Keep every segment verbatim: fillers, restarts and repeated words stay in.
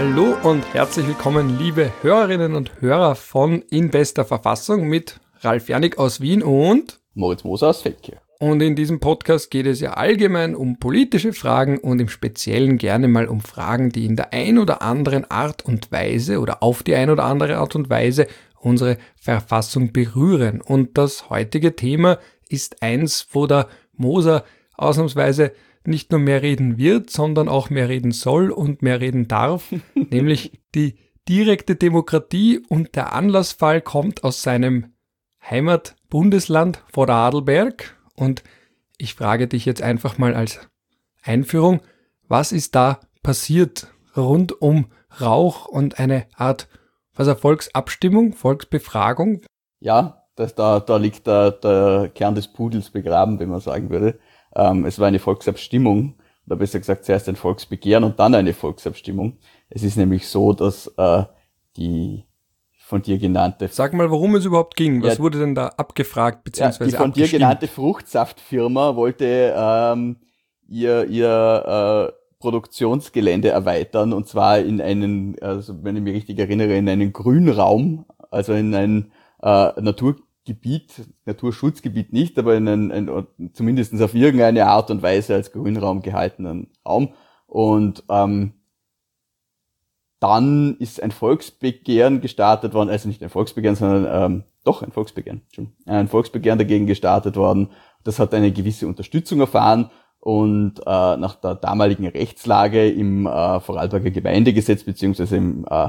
Hallo und herzlich willkommen, liebe Hörerinnen und Hörer von In bester Verfassung mit Ralf Janik aus Wien und Moritz Moser aus Feldkirch. Und in diesem Podcast geht es ja allgemein um politische Fragen und im Speziellen gerne mal um Fragen, die in der ein oder anderen Art und Weise oder auf die ein oder andere Art und Weise unsere Verfassung berühren. Und das heutige Thema ist eins, wo der Moser ausnahmsweise nicht nur mehr reden wird, sondern auch mehr reden soll und mehr reden darf, nämlich die direkte Demokratie, und der Anlassfall kommt aus seinem Heimatbundesland Vorarlberg. Und ich frage dich jetzt einfach mal als Einführung, was ist da passiert rund um Rauch und eine Art was eine Volksabstimmung, Volksbefragung? Ja, das, da, da liegt der, der Kern des Pudels begraben, wenn man sagen würde. Ähm, es war eine Volksabstimmung, oder besser gesagt zuerst ein Volksbegehren und dann eine Volksabstimmung. Es ist nämlich so, dass äh, die von dir genannte... Sag mal, worum es überhaupt ging. Was ja, wurde denn da abgefragt beziehungsweise ja, die von dir genannte Fruchtsaftfirma wollte ähm, ihr ihr äh, Produktionsgelände erweitern, und zwar in einen, also wenn ich mich richtig erinnere, in einen Grünraum, also in ein äh, Naturgebiet, Naturschutzgebiet nicht, aber in ein, ein zumindest auf irgendeine Art und Weise als Grünraum gehaltenen Raum. Und ähm, dann ist ein Volksbegehren gestartet worden, also nicht ein Volksbegehren, sondern ähm, doch ein Volksbegehren, schon ein Volksbegehren dagegen gestartet worden. Das hat eine gewisse Unterstützung erfahren. Und äh, nach der damaligen Rechtslage im äh, Vorarlberger Gemeindegesetz beziehungsweise im äh,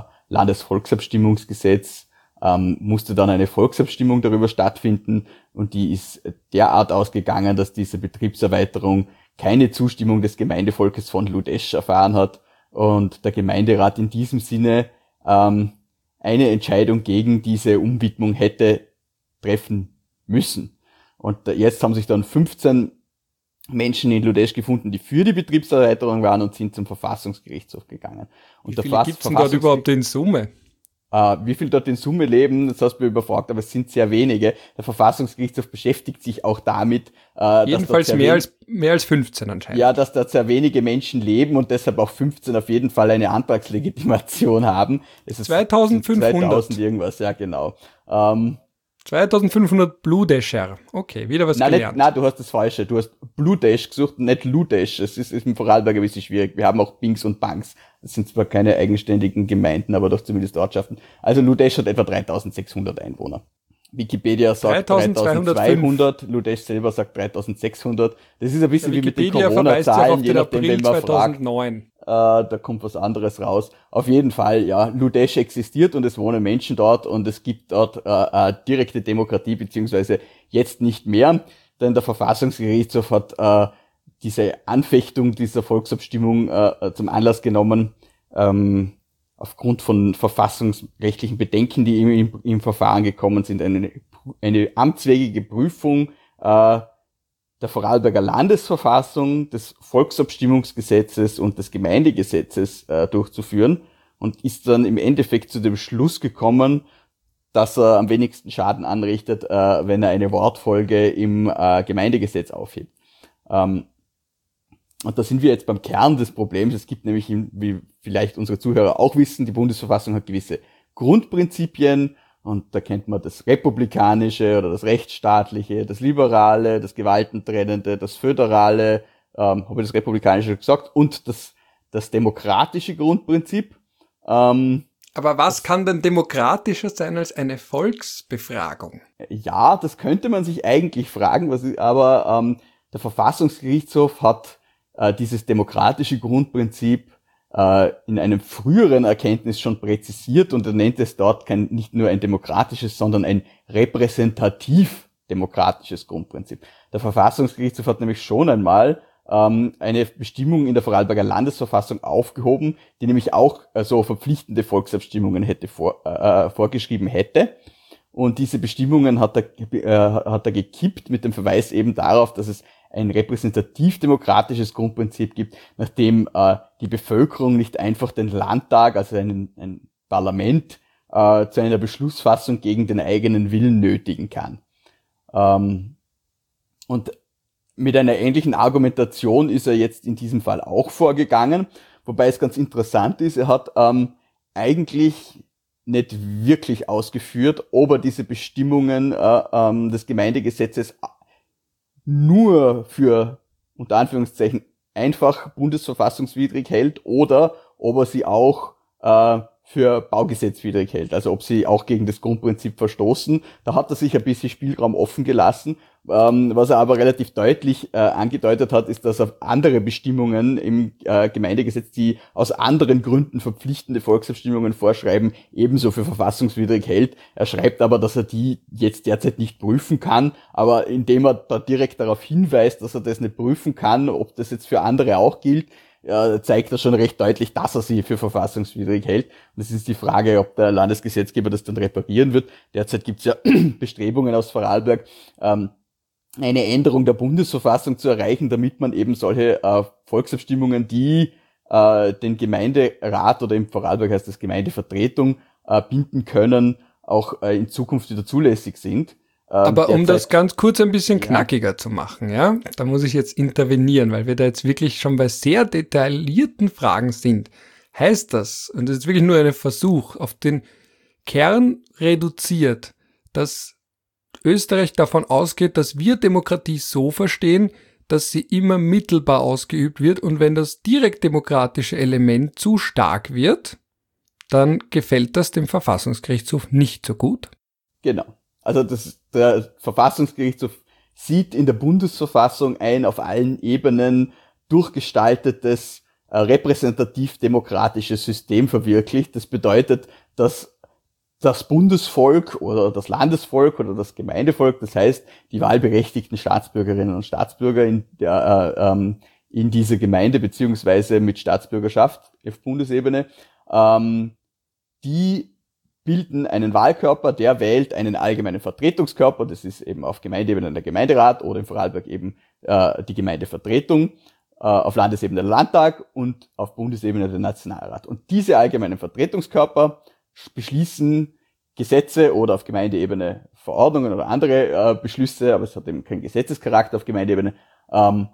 Landesvolksabstimmungsgesetz ähm, musste dann eine Volksabstimmung darüber stattfinden, und die ist derart ausgegangen, dass diese Betriebserweiterung keine Zustimmung des Gemeindevolkes von Ludesch erfahren hat und der Gemeinderat in diesem Sinne ähm, eine Entscheidung gegen diese Umwidmung hätte treffen müssen. Und jetzt haben sich dann fünfzehn Menschen in Ludesch gefunden, die für die Betriebserweiterung waren, und sind zum Verfassungsgerichtshof gegangen. Und wie viele gibt es denn dort überhaupt in Summe? Äh, wie viele dort in Summe leben, das hast du mir überfragt, aber es sind sehr wenige. Der Verfassungsgerichtshof beschäftigt sich auch damit, äh, jedenfalls dass mehr als mehr als fünfzehn anscheinend. Ja, dass dort sehr wenige Menschen leben und deshalb auch fünfzehn auf jeden Fall eine Antragslegitimation haben. Es ist zweitausendfünfhundert. zweitausend irgendwas, ja genau. Ähm, zweitausendfünfhundert Bludescher. Okay, wieder was nein, gelernt. Nicht, nein, du hast das Falsche. Du hast Bludesch gesucht, nicht Ludesch. Es ist, ist im Vorarlberg ein bisschen schwierig. Wir haben auch Bings und Bangs. Das sind zwar keine eigenständigen Gemeinden, aber doch zumindest Ortschaften. Also Ludesch hat etwa dreitausendsechshundert Einwohner. Wikipedia sagt dreitausendzweihundert, Ludesch selber sagt dreitausendsechshundert. Das ist ein bisschen ja, wie mit den Corona-Zahlen, je nachdem, wenn man zweitausendneun. fragt. Äh, da kommt was anderes raus. Auf jeden Fall, ja, Ludesch existiert und es wohnen Menschen dort, und es gibt dort äh, äh, direkte Demokratie, beziehungsweise jetzt nicht mehr, denn der Verfassungsgerichtshof hat äh, diese Anfechtung dieser Volksabstimmung äh, zum Anlass genommen, ähm, aufgrund von verfassungsrechtlichen Bedenken, die im, im, im Verfahren gekommen sind, eine, eine amtswegige Prüfung äh, der Vorarlberger Landesverfassung, des Volksabstimmungsgesetzes und des Gemeindegesetzes äh, durchzuführen, und ist dann im Endeffekt zu dem Schluss gekommen, dass er am wenigsten Schaden anrichtet, äh, wenn er eine Wortfolge im äh, Gemeindegesetz aufhebt. Ähm, Und da sind wir jetzt beim Kern des Problems. Es gibt nämlich, wie vielleicht unsere Zuhörer auch wissen, die Bundesverfassung hat gewisse Grundprinzipien, und da kennt man das Republikanische oder das Rechtsstaatliche, das Liberale, das Gewaltentrennende, das Föderale, ähm, habe ich das Republikanische gesagt, und das, das demokratische Grundprinzip. Ähm, Aber was kann denn demokratischer sein als eine Volksbefragung? Ja, das könnte man sich eigentlich fragen, was ist, aber ähm, der Verfassungsgerichtshof hat äh, dieses demokratische Grundprinzip äh, in einem früheren Erkenntnis schon präzisiert, und er nennt es dort kein, nicht nur ein demokratisches, sondern ein repräsentativ demokratisches Grundprinzip. Der Verfassungsgerichtshof hat nämlich schon einmal ähm, eine Bestimmung in der Vorarlberger Landesverfassung aufgehoben, die nämlich auch äh, so verpflichtende Volksabstimmungen hätte vor, äh, vorgeschrieben hätte. Und diese Bestimmungen hat er, äh, hat er gekippt mit dem Verweis eben darauf, dass es ein repräsentativ-demokratisches Grundprinzip gibt, nachdem äh, die Bevölkerung nicht einfach den Landtag, also ein, ein Parlament, äh, zu einer Beschlussfassung gegen den eigenen Willen nötigen kann. Ähm, und mit einer ähnlichen Argumentation ist er jetzt in diesem Fall auch vorgegangen. wobei es ganz interessant ist, er hat ähm, eigentlich nicht wirklich ausgeführt, ob er diese Bestimmungen äh, ähm, des Gemeindegesetzes nur für, unter Anführungszeichen, einfach bundesverfassungswidrig hält oder ob er sie auch äh, für baugesetzwidrig hält, also ob sie auch gegen das Grundprinzip verstoßen. Da hat er sich ein bisschen Spielraum offen gelassen. Ähm, was er aber relativ deutlich äh, angedeutet hat, ist, dass er andere Bestimmungen im äh, Gemeindegesetz, die aus anderen Gründen verpflichtende Volksabstimmungen vorschreiben, ebenso für verfassungswidrig hält. Er schreibt aber, dass er die jetzt derzeit nicht prüfen kann, aber indem er da direkt darauf hinweist, dass er das nicht prüfen kann, ob das jetzt für andere auch gilt, ja, zeigt er schon recht deutlich, dass er sie für verfassungswidrig hält. Und es ist die Frage, ob der Landesgesetzgeber das dann reparieren wird. Derzeit gibt es ja Bestrebungen aus Vorarlberg, ähm, eine Änderung der Bundesverfassung zu erreichen, damit man eben solche äh, Volksabstimmungen, die äh, den Gemeinderat oder im Vorarlberg heißt das Gemeindevertretung, äh, binden können, auch äh, in Zukunft wieder zulässig sind. Aber um das ganz kurz ein bisschen knackiger ja. zu machen, ja, da muss ich jetzt intervenieren, weil wir da jetzt wirklich schon bei sehr detaillierten Fragen sind. Heißt das, und das ist wirklich nur ein Versuch, auf den Kern reduziert, dass Österreich davon ausgeht, dass wir Demokratie so verstehen, dass sie immer mittelbar ausgeübt wird und wenn das direktdemokratische Element zu stark wird, dann gefällt das dem Verfassungsgerichtshof nicht so gut? Genau. Also das, der Verfassungsgerichtshof sieht in der Bundesverfassung ein auf allen Ebenen durchgestaltetes, äh, repräsentativ-demokratisches System verwirklicht. Das bedeutet, dass das Bundesvolk oder das Landesvolk oder das Gemeindevolk, das heißt die wahlberechtigten Staatsbürgerinnen und Staatsbürger in, der, äh, ähm, in dieser Gemeinde beziehungsweise mit Staatsbürgerschaft auf Bundesebene, ähm, die bilden einen Wahlkörper, der wählt einen allgemeinen Vertretungskörper, das ist eben auf Gemeindeebene der Gemeinderat oder im Vorarlberg eben äh, die Gemeindevertretung, äh, auf Landesebene der Landtag und auf Bundesebene der Nationalrat. Und diese allgemeinen Vertretungskörper beschließen Gesetze oder auf Gemeindeebene Verordnungen oder andere äh, Beschlüsse, aber es hat eben keinen Gesetzescharakter auf Gemeindeebene. Ähm,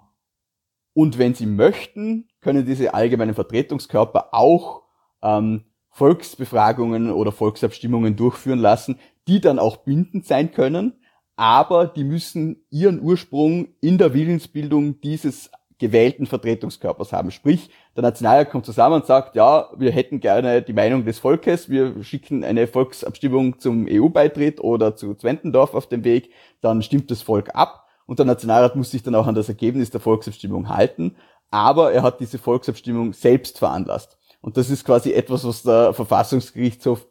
und wenn sie möchten, können diese allgemeinen Vertretungskörper auch ähm, Volksbefragungen oder Volksabstimmungen durchführen lassen, die dann auch bindend sein können, aber die müssen ihren Ursprung in der Willensbildung dieses gewählten Vertretungskörpers haben. Sprich, der Nationalrat kommt zusammen und sagt, ja, wir hätten gerne die Meinung des Volkes, wir schicken eine Volksabstimmung zum E U-Beitritt oder zu Zwentendorf auf dem Weg, dann stimmt das Volk ab und der Nationalrat muss sich dann auch an das Ergebnis der Volksabstimmung halten, aber er hat diese Volksabstimmung selbst veranlasst. Und das ist quasi etwas, was der Verfassungsgerichtshof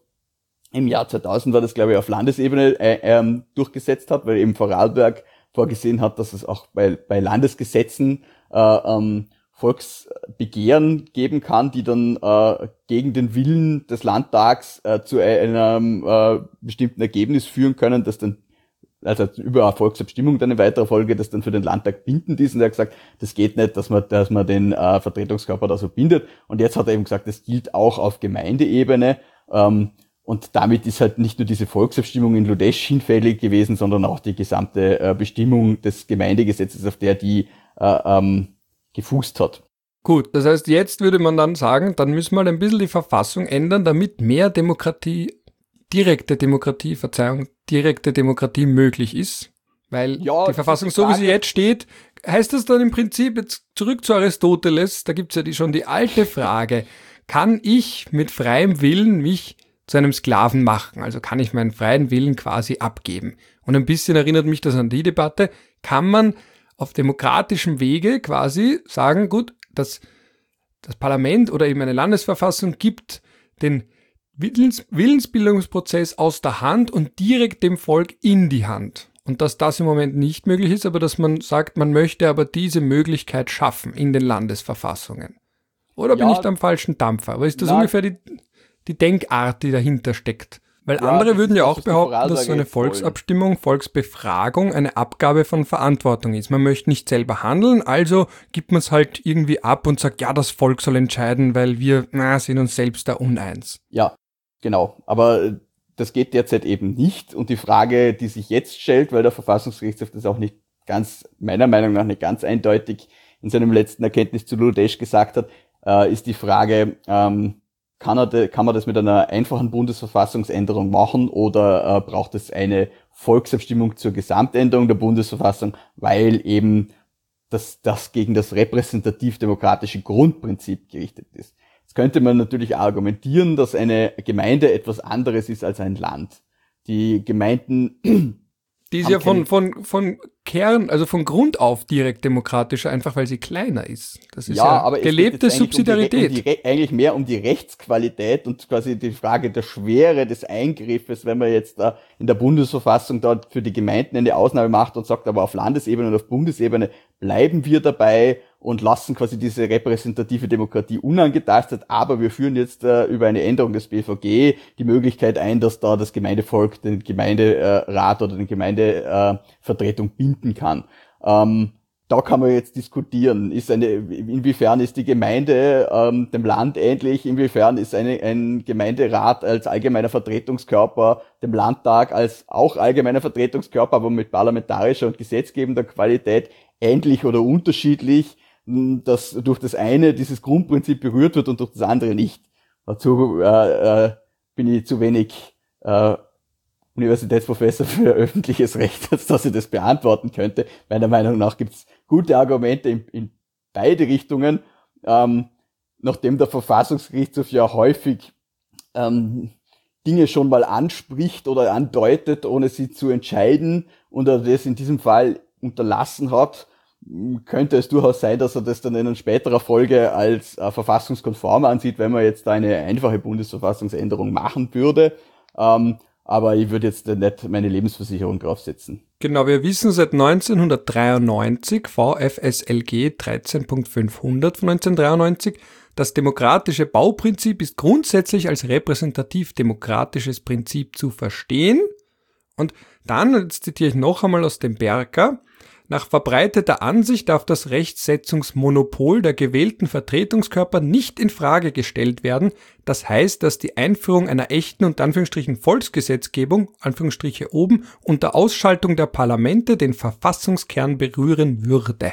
im Jahr zweitausend war das, glaube ich, auf Landesebene äh, ähm, durchgesetzt hat, weil eben Vorarlberg vorgesehen hat, dass es auch bei, bei Landesgesetzen äh, ähm, Volksbegehren geben kann, die dann äh, gegen den Willen des Landtags äh, zu einem äh, bestimmten Ergebnis führen können, das dann also über eine Volksabstimmung dann in weiterer Folge, das dann für den Landtag bindend ist. Und er hat gesagt, das geht nicht, dass man, dass man den äh, Vertretungskörper da so bindet. Und jetzt hat er eben gesagt, das gilt auch auf Gemeindeebene. Ähm, und damit ist halt nicht nur diese Volksabstimmung in Ludesch hinfällig gewesen, sondern auch die gesamte äh, Bestimmung des Gemeindegesetzes, auf der die äh, ähm, gefußt hat. Gut, das heißt, jetzt würde man dann sagen, dann müssen wir halt ein bisschen die Verfassung ändern, damit mehr Demokratie, direkte Demokratie, Verzeihung, direkte Demokratie möglich ist, weil ja, die Verfassung, so wie sie jetzt steht, heißt das dann im Prinzip, jetzt zurück zu Aristoteles, da gibt's ja die, schon die alte Frage, kann ich mit freiem Willen mich zu einem Sklaven machen, also kann ich meinen freien Willen quasi abgeben? Und ein bisschen erinnert mich das an die Debatte, kann man auf demokratischem Wege quasi sagen, gut, das, das Parlament oder eben eine Landesverfassung gibt den Willens, Willensbildungsprozess aus der Hand und direkt dem Volk in die Hand. Und dass das im Moment nicht möglich ist, aber dass man sagt, man möchte aber diese Möglichkeit schaffen in den Landesverfassungen. Oder ja, bin ich da am falschen Dampfer? Aber ist das na, ungefähr die, die Denkart, die dahinter steckt? Weil ja, andere würden ja auch behaupten, dass so eine Volksabstimmung, Volksbefragung eine Abgabe von Verantwortung ist. Man möchte nicht selber handeln, also gibt man es halt irgendwie ab und sagt, ja, das Volk soll entscheiden, weil wir na, sind uns selbst da uneins. Ja, genau. Aber das geht derzeit eben nicht. Und die Frage, die sich jetzt stellt, weil der Verfassungsgerichtshof das auch nicht ganz, meiner Meinung nach nicht ganz eindeutig in seinem letzten Erkenntnis zu Ludesch gesagt hat, äh, ist die Frage, ähm, kann, er de, kann man das mit einer einfachen Bundesverfassungsänderung machen oder äh, braucht es eine Volksabstimmung zur Gesamtänderung der Bundesverfassung, weil eben das, das gegen das repräsentativ-demokratische Grundprinzip gerichtet ist. Jetzt könnte man natürlich argumentieren, dass eine Gemeinde etwas anderes ist als ein Land. Die Gemeinden Die ist ja von, von, von Kern, also von Grund auf direkt demokratischer, einfach weil sie kleiner ist. Das ist ja, ja aber gelebte Subsidiarität. Um die, um die, eigentlich mehr um die Rechtsqualität und quasi die Frage der Schwere des Eingriffes, wenn man jetzt da in der Bundesverfassung dort für die Gemeinden eine Ausnahme macht und sagt, aber auf Landesebene und auf Bundesebene bleiben wir dabei und lassen quasi diese repräsentative Demokratie unangetastet, aber wir führen jetzt äh, über eine Änderung des B V G die Möglichkeit ein, dass da das Gemeindevolk den Gemeinderat äh, oder den Gemeindevertretung äh, binden kann. Ähm, da kann man jetzt diskutieren, ist eine, inwiefern ist die Gemeinde ähm, dem Land ähnlich, inwiefern ist eine, ein Gemeinderat als allgemeiner Vertretungskörper dem Landtag als auch allgemeiner Vertretungskörper, aber mit parlamentarischer und gesetzgebender Qualität ähnlich oder unterschiedlich, dass durch das eine dieses Grundprinzip berührt wird und durch das andere nicht. Dazu äh, äh, bin ich zu wenig äh, Universitätsprofessor für öffentliches Recht, als dass ich das beantworten könnte. Meiner Meinung nach gibt es gute Argumente in, in beide Richtungen, ähm, nachdem der Verfassungsgerichtshof ja häufig ähm, Dinge schon mal anspricht oder andeutet, ohne sie zu entscheiden, und er das in diesem Fall unterlassen hat, könnte es durchaus sein, dass er das dann in späterer Folge als äh, verfassungskonform ansieht, wenn man jetzt da eine einfache Bundesverfassungsänderung machen würde. Ähm, aber ich würde jetzt nicht meine Lebensversicherung draufsetzen. Genau, wir wissen seit neunzehnhundertdreiundneunzig, V F S L G dreizehn Punkt fünfhundert von neunzehnhundertdreiundneunzig, das demokratische Bauprinzip ist grundsätzlich als repräsentativ-demokratisches Prinzip zu verstehen. Und dann, jetzt zitiere ich noch einmal aus dem Berger, nach verbreiteter Ansicht darf das Rechtsetzungsmonopol der gewählten Vertretungskörper nicht in Frage gestellt werden. Das heißt, dass die Einführung einer echten und Anführungsstrichen Volksgesetzgebung, Anführungsstriche oben, unter Ausschaltung der Parlamente den Verfassungskern berühren würde.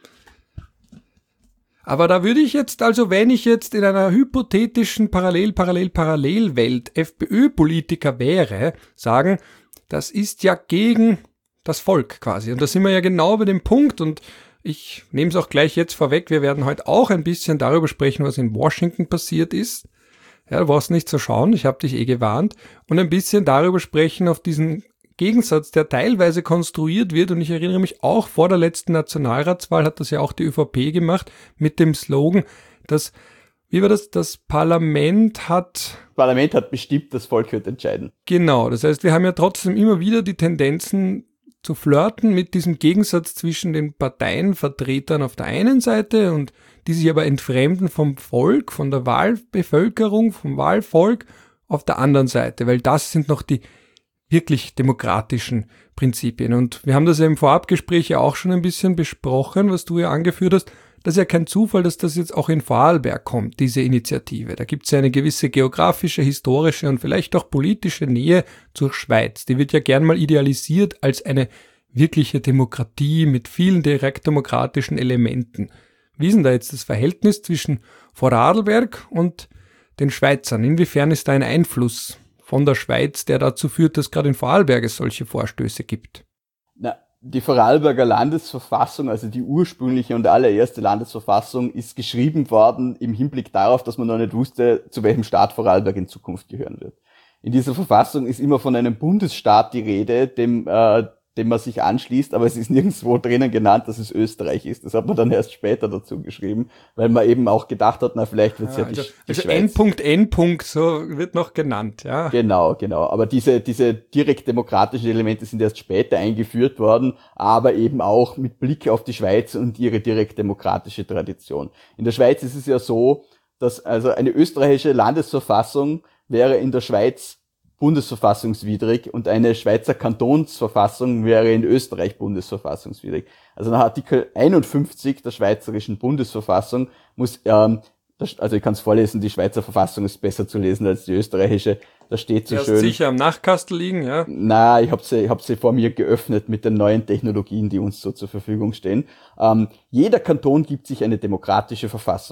Aber da würde ich jetzt also, wenn ich jetzt in einer hypothetischen Parallel-Parallel-Parallel-Welt FPÖ-Politiker wäre, sagen, das ist ja gegen das Volk quasi. Und da sind wir ja genau bei dem Punkt, und ich nehme es auch gleich jetzt vorweg, wir werden heute auch ein bisschen darüber sprechen, was in Washington passiert ist. Ja, du brauchst nicht zu schauen, ich habe dich eh gewarnt. Und ein bisschen darüber sprechen auf diesen Gegensatz, der teilweise konstruiert wird. Und ich erinnere mich auch, vor der letzten Nationalratswahl hat das ja auch die ÖVP gemacht, mit dem Slogan, dass, wie war das, das Parlament hat... Das Parlament hat bestimmt, das Volk wird entscheiden. Genau, das heißt, wir haben ja trotzdem immer wieder die Tendenzen zu flirten mit diesem Gegensatz zwischen den Parteienvertretern auf der einen Seite und die sich aber entfremden vom Volk, von der Wahlbevölkerung, vom Wahlvolk auf der anderen Seite, weil das sind noch die wirklich demokratischen Prinzipien. Und wir haben das ja im Vorabgespräch ja auch schon ein bisschen besprochen, was du ja angeführt hast. Das ist ja kein Zufall, dass das jetzt auch in Vorarlberg kommt, diese Initiative. Da gibt es ja eine gewisse geografische, historische und vielleicht auch politische Nähe zur Schweiz. Die wird ja gern mal idealisiert als eine wirkliche Demokratie mit vielen direktdemokratischen Elementen. Wie ist denn da jetzt das Verhältnis zwischen Vorarlberg und den Schweizern? Inwiefern ist da ein Einfluss von der Schweiz, der dazu führt, dass gerade in Vorarlberg es solche Vorstöße gibt? Na, die Vorarlberger Landesverfassung, also die ursprüngliche und allererste Landesverfassung, ist geschrieben worden im Hinblick darauf, dass man noch nicht wusste, zu welchem Staat Vorarlberg in Zukunft gehören wird. In dieser Verfassung ist immer von einem Bundesstaat die Rede, dem, äh, dem man sich anschließt, aber es ist nirgendwo drinnen genannt, dass es Österreich ist. Das hat man dann erst später dazu geschrieben, weil man eben auch gedacht hat, na, vielleicht wird es ja, ja die, also, die also Schweiz. N N so wird noch genannt, ja. Genau, genau. Aber diese, diese direkt demokratischen Elemente sind erst später eingeführt worden, aber eben auch mit Blick auf die Schweiz und ihre direkt demokratische Tradition. In der Schweiz ist es ja so, dass also eine österreichische Landesverfassung wäre in der Schweiz bundesverfassungswidrig und eine Schweizer Kantonsverfassung wäre in Österreich bundesverfassungswidrig. Also nach Artikel einundfünfzig der schweizerischen Bundesverfassung muss, ähm, das, also ich kann es vorlesen, die Schweizer Verfassung ist besser zu lesen als die österreichische. Da steht so schön. schön. Sicher am Nachkastel liegen, ja? Na, ich habe sie, ich hab sie vor mir geöffnet mit den neuen Technologien, die uns so zur Verfügung stehen. Ähm, jeder Kanton gibt sich eine demokratische Verfassung.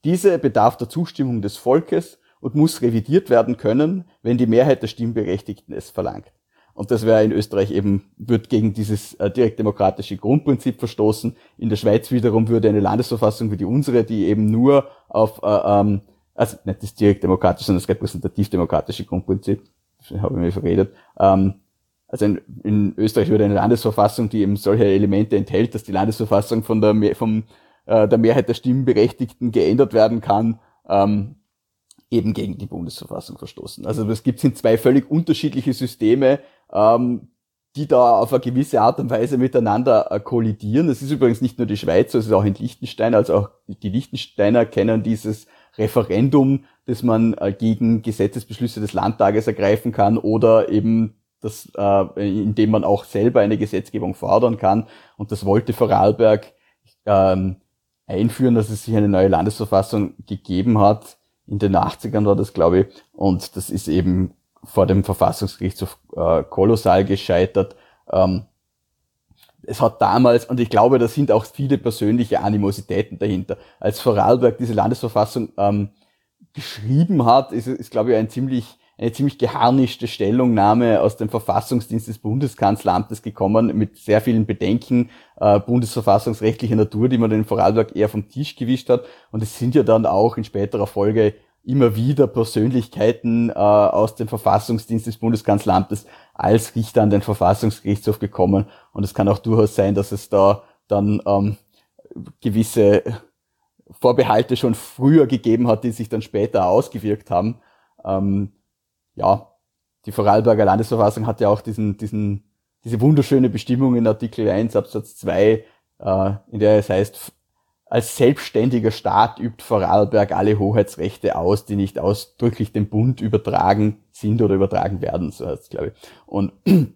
Diese bedarf der Zustimmung des Volkes und muss revidiert werden können, wenn die Mehrheit der Stimmberechtigten es verlangt. Und das wäre in Österreich eben, wird gegen dieses äh, direktdemokratische Grundprinzip verstoßen. In der Schweiz wiederum würde eine Landesverfassung wie die unsere, die eben nur auf, äh, ähm, also nicht das direktdemokratische, sondern das repräsentativ-demokratische Grundprinzip, habe ich mir verredet, ähm, also in, in Österreich würde eine Landesverfassung, die eben solche Elemente enthält, dass die Landesverfassung von der, Me- vom, äh, der Mehrheit der Stimmberechtigten geändert werden kann, ähm, eben gegen die Bundesverfassung verstoßen. Also es gibt sind zwei völlig unterschiedliche Systeme, ähm, die da auf eine gewisse Art und Weise miteinander äh, kollidieren. Das ist übrigens nicht nur die Schweiz, so ist es auch in Liechtenstein. Also auch die Liechtensteiner kennen dieses Referendum, das man äh, gegen Gesetzesbeschlüsse des Landtages ergreifen kann oder eben das, äh, indem man auch selber eine Gesetzgebung fordern kann. Und das wollte Vorarlberg ähm, einführen, dass es sich eine neue Landesverfassung gegeben hat. In den achtzigern war das, glaube ich. Und das ist eben vor dem Verfassungsgerichtshof äh, kolossal gescheitert. Ähm, es hat damals, und ich glaube, da sind auch viele persönliche Animositäten dahinter. Als Vorarlberg diese Landesverfassung ähm, geschrieben hat, ist, ist glaube ich, ein ziemlich, eine ziemlich geharnischte Stellungnahme aus dem Verfassungsdienst des Bundeskanzleramtes gekommen, mit sehr vielen Bedenken äh, bundesverfassungsrechtlicher Natur, die man in Vorarlberg eher vom Tisch gewischt hat. Und es sind ja dann auch in späterer Folge immer wieder Persönlichkeiten äh, aus dem Verfassungsdienst des Bundeskanzleramtes als Richter an den Verfassungsgerichtshof gekommen. Und es kann auch durchaus sein, dass es da dann ähm, gewisse Vorbehalte schon früher gegeben hat, die sich dann später ausgewirkt haben. Ähm, ja, die Vorarlberger Landesverfassung hat ja auch diesen, diesen, diese wunderschöne Bestimmung in Artikel eins Absatz zwei, äh, in der es heißt, als selbstständiger Staat übt Vorarlberg alle Hoheitsrechte aus, die nicht ausdrücklich dem Bund übertragen sind oder übertragen werden, so heißt es, glaube ich. Und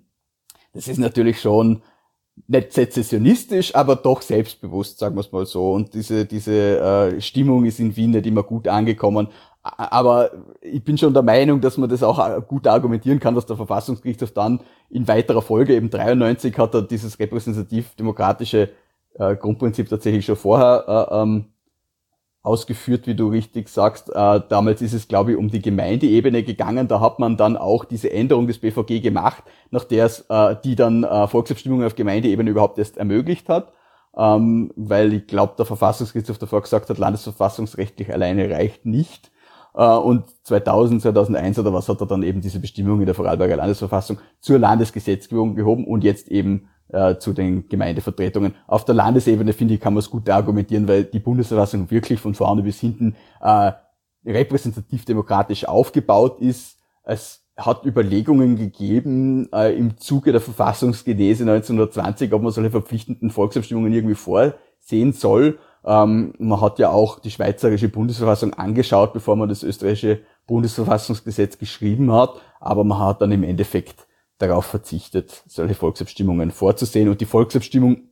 das ist natürlich schon nicht sezessionistisch, aber doch selbstbewusst, sagen wir es mal so. Und diese diese äh, Stimmung ist in Wien nicht immer gut angekommen. Aber ich bin schon der Meinung, dass man das auch gut argumentieren kann, dass der Verfassungsgerichtshof dann in weiterer Folge, eben dreiundneunzig, hat er dieses repräsentativ-demokratische äh, Grundprinzip tatsächlich schon vorher äh, ähm, ausgeführt, wie du richtig sagst. Äh, damals ist es, glaube ich, um die Gemeindeebene gegangen. Da hat man dann auch diese Änderung des B V G gemacht, nach der es äh, die dann äh, Volksabstimmungen auf Gemeindeebene überhaupt erst ermöglicht hat. Ähm, weil ich glaube, der Verfassungsgerichtshof davor gesagt hat, landesverfassungsrechtlich alleine reicht nicht. Uh, und zweitausend, zweitausendeins oder was hat er dann eben diese Bestimmung in der Vorarlberger Landesverfassung zur Landesgesetzgebung gehoben und jetzt eben uh, zu den Gemeindevertretungen. Auf der Landesebene, finde ich, kann man es gut argumentieren, weil die Bundesverfassung wirklich von vorne bis hinten uh, repräsentativ-demokratisch aufgebaut ist. Es hat Überlegungen gegeben uh, im Zuge der Verfassungsgenese neunzehnhundertzwanzig, ob man solche verpflichtenden Volksabstimmungen irgendwie vorsehen soll. Ähm, man hat ja auch die schweizerische Bundesverfassung angeschaut, bevor man das österreichische Bundesverfassungsgesetz geschrieben hat, aber man hat dann im Endeffekt darauf verzichtet, solche Volksabstimmungen vorzusehen. Und die Volksabstimmung,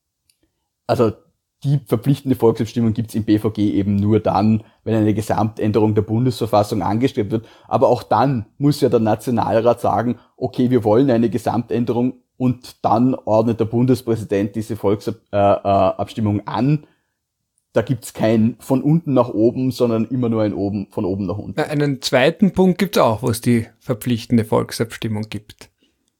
also die verpflichtende Volksabstimmung gibt's im B V G eben nur dann, wenn eine Gesamtänderung der Bundesverfassung angestrebt wird. Aber auch dann muss ja der Nationalrat sagen, okay, wir wollen eine Gesamtänderung, und dann ordnet der Bundespräsident diese Volksabstimmung an. Da gibt's kein von unten nach oben, sondern immer nur ein oben, von oben nach unten. Einen zweiten Punkt gibt's auch, wo es die verpflichtende Volksabstimmung gibt.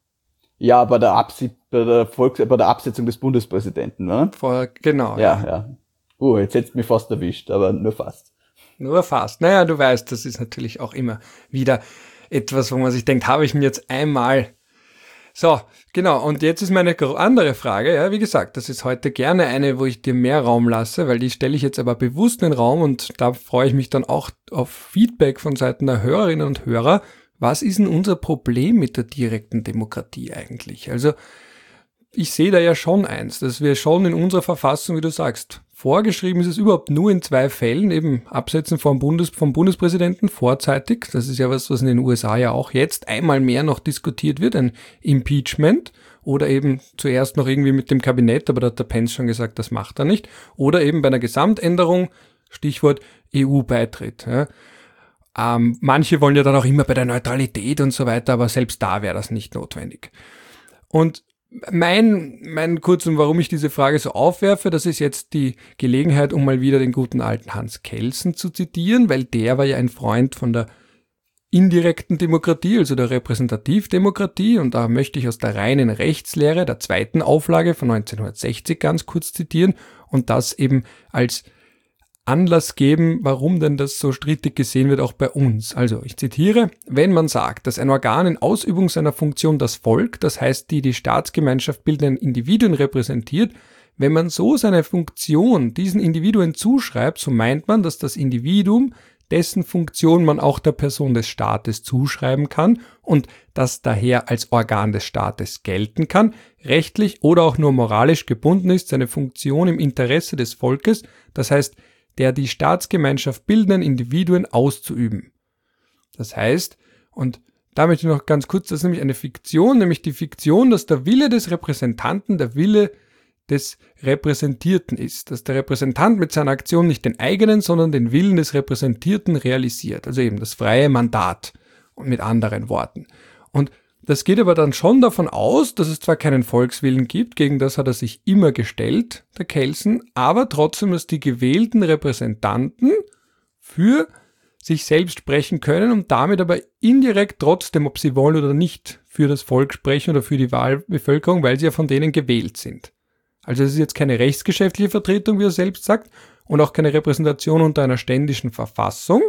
Ja, bei der, Absi- bei der, Volks- bei der Absetzung des Bundespräsidenten, ne? Vor, genau. Ja, ja. ja. Uh, jetzt hättest du mich fast erwischt, aber nur fast. Nur fast. Naja, du weißt, das ist natürlich auch immer wieder etwas, wo man sich denkt, habe ich mir jetzt einmal... So, genau. Und jetzt ist meine andere Frage, ja, wie gesagt, das ist heute gerne eine, wo ich dir mehr Raum lasse, weil die stelle ich jetzt aber bewusst in den Raum und da freue ich mich dann auch auf Feedback von Seiten der Hörerinnen und Hörer. Was ist denn unser Problem mit der direkten Demokratie eigentlich? Also, ich sehe da ja schon eins, dass wir schon in unserer Verfassung, wie du sagst, vorgeschrieben ist es überhaupt nur in zwei Fällen, eben Absetzen vom, Bundes, vom Bundespräsidenten vorzeitig. Das ist ja was, was in den U S A ja auch jetzt einmal mehr noch diskutiert wird, ein Impeachment. Oder eben zuerst noch irgendwie mit dem Kabinett, aber da hat der Pence schon gesagt, das macht er nicht. Oder eben bei einer Gesamtänderung, Stichwort E U-Beitritt. Ja. Ähm, manche wollen ja dann auch immer bei der Neutralität und so weiter, aber selbst da wäre das nicht notwendig. Und Mein, mein kurzen, warum ich diese Frage so aufwerfe, das ist jetzt die Gelegenheit, um mal wieder den guten alten Hans Kelsen zu zitieren, weil der war ja ein Freund von der indirekten Demokratie, also der Repräsentativdemokratie, und da möchte ich aus der reinen Rechtslehre der zweiten Auflage von neunzehnhundertsechzig ganz kurz zitieren und das eben als Anlass geben, warum denn das so strittig gesehen wird, auch bei uns. Also, ich zitiere, wenn man sagt, dass ein Organ in Ausübung seiner Funktion das Volk, das heißt die die Staatsgemeinschaft bildenden Individuen repräsentiert, wenn man so seine Funktion diesen Individuen zuschreibt, so meint man, dass das Individuum, dessen Funktion man auch der Person des Staates zuschreiben kann und das daher als Organ des Staates gelten kann, rechtlich oder auch nur moralisch gebunden ist, seine Funktion im Interesse des Volkes, das heißt, der die Staatsgemeinschaft bildenden Individuen auszuüben. Das heißt, und da möchte ich noch ganz kurz, das ist nämlich eine Fiktion, nämlich die Fiktion, dass der Wille des Repräsentanten der Wille des Repräsentierten ist, dass der Repräsentant mit seiner Aktion nicht den eigenen, sondern den Willen des Repräsentierten realisiert, also eben das freie Mandat und mit anderen Worten. Und das geht aber dann schon davon aus, dass es zwar keinen Volkswillen gibt, gegen das hat er sich immer gestellt, der Kelsen, aber trotzdem, dass die gewählten Repräsentanten für sich selbst sprechen können und damit aber indirekt trotzdem, ob sie wollen oder nicht, für das Volk sprechen oder für die Wahlbevölkerung, weil sie ja von denen gewählt sind. Also es ist jetzt keine rechtsgeschäftliche Vertretung, wie er selbst sagt, und auch keine Repräsentation unter einer ständischen Verfassung,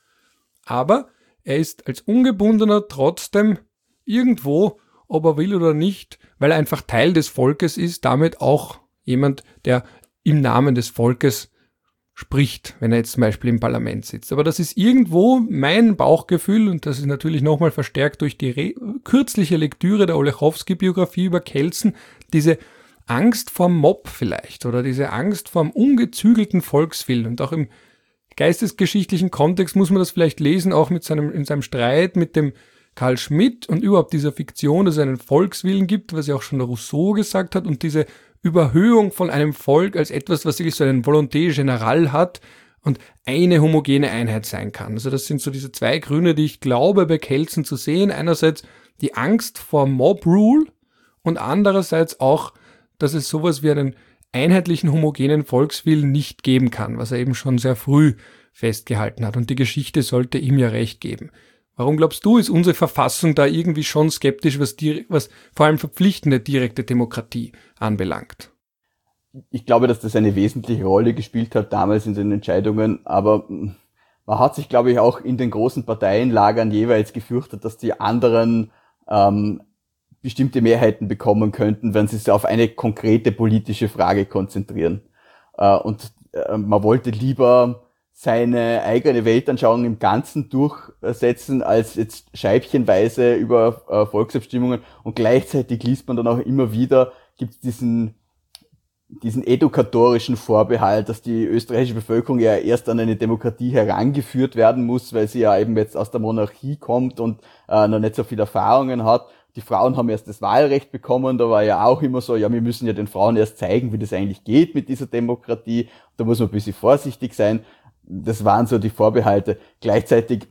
aber er ist als Ungebundener trotzdem irgendwo, ob er will oder nicht, weil er einfach Teil des Volkes ist, damit auch jemand, der im Namen des Volkes spricht, wenn er jetzt zum Beispiel im Parlament sitzt. Aber das ist irgendwo mein Bauchgefühl und das ist natürlich nochmal verstärkt durch die re- kürzliche Lektüre der Olechowski-Biografie über Kelsen, diese Angst vorm Mob vielleicht oder diese Angst vorm ungezügelten Volkswillen und auch im geistesgeschichtlichen Kontext muss man das vielleicht lesen, auch mit seinem, in seinem Streit mit dem Karl Schmitt und überhaupt dieser Fiktion, dass es einen Volkswillen gibt, was ja auch schon der Rousseau gesagt hat, und diese Überhöhung von einem Volk als etwas, was wirklich so einen Volonté général hat und eine homogene Einheit sein kann. Also das sind so diese zwei Gründe, die ich glaube bei Kelsen zu sehen. Einerseits die Angst vor Mob Rule und andererseits auch, dass es sowas wie einen einheitlichen, homogenen Volkswillen nicht geben kann, was er eben schon sehr früh festgehalten hat. Und die Geschichte sollte ihm ja recht geben. Warum glaubst du, ist unsere Verfassung da irgendwie schon skeptisch, was, die, was vor allem verpflichtende direkte Demokratie anbelangt? Ich glaube, dass das eine wesentliche Rolle gespielt hat damals in den Entscheidungen, aber man hat sich, glaube ich, auch in den großen Parteienlagern jeweils gefürchtet, dass die anderen ähm, bestimmte Mehrheiten bekommen könnten, wenn sie sich auf eine konkrete politische Frage konzentrieren. Äh, und äh, man wollte lieber seine eigene Weltanschauung im Ganzen durchsetzen, als jetzt scheibchenweise über äh, Volksabstimmungen. Und gleichzeitig liest man dann auch immer wieder, gibt es diesen diesen edukatorischen Vorbehalt, dass die österreichische Bevölkerung ja erst an eine Demokratie herangeführt werden muss, weil sie ja eben jetzt aus der Monarchie kommt und äh, noch nicht so viel Erfahrungen hat. Die Frauen haben erst das Wahlrecht bekommen, da war ja auch immer so, ja, wir müssen ja den Frauen erst zeigen, wie das eigentlich geht mit dieser Demokratie. Da muss man ein bisschen vorsichtig sein. Das waren so die Vorbehalte. Gleichzeitig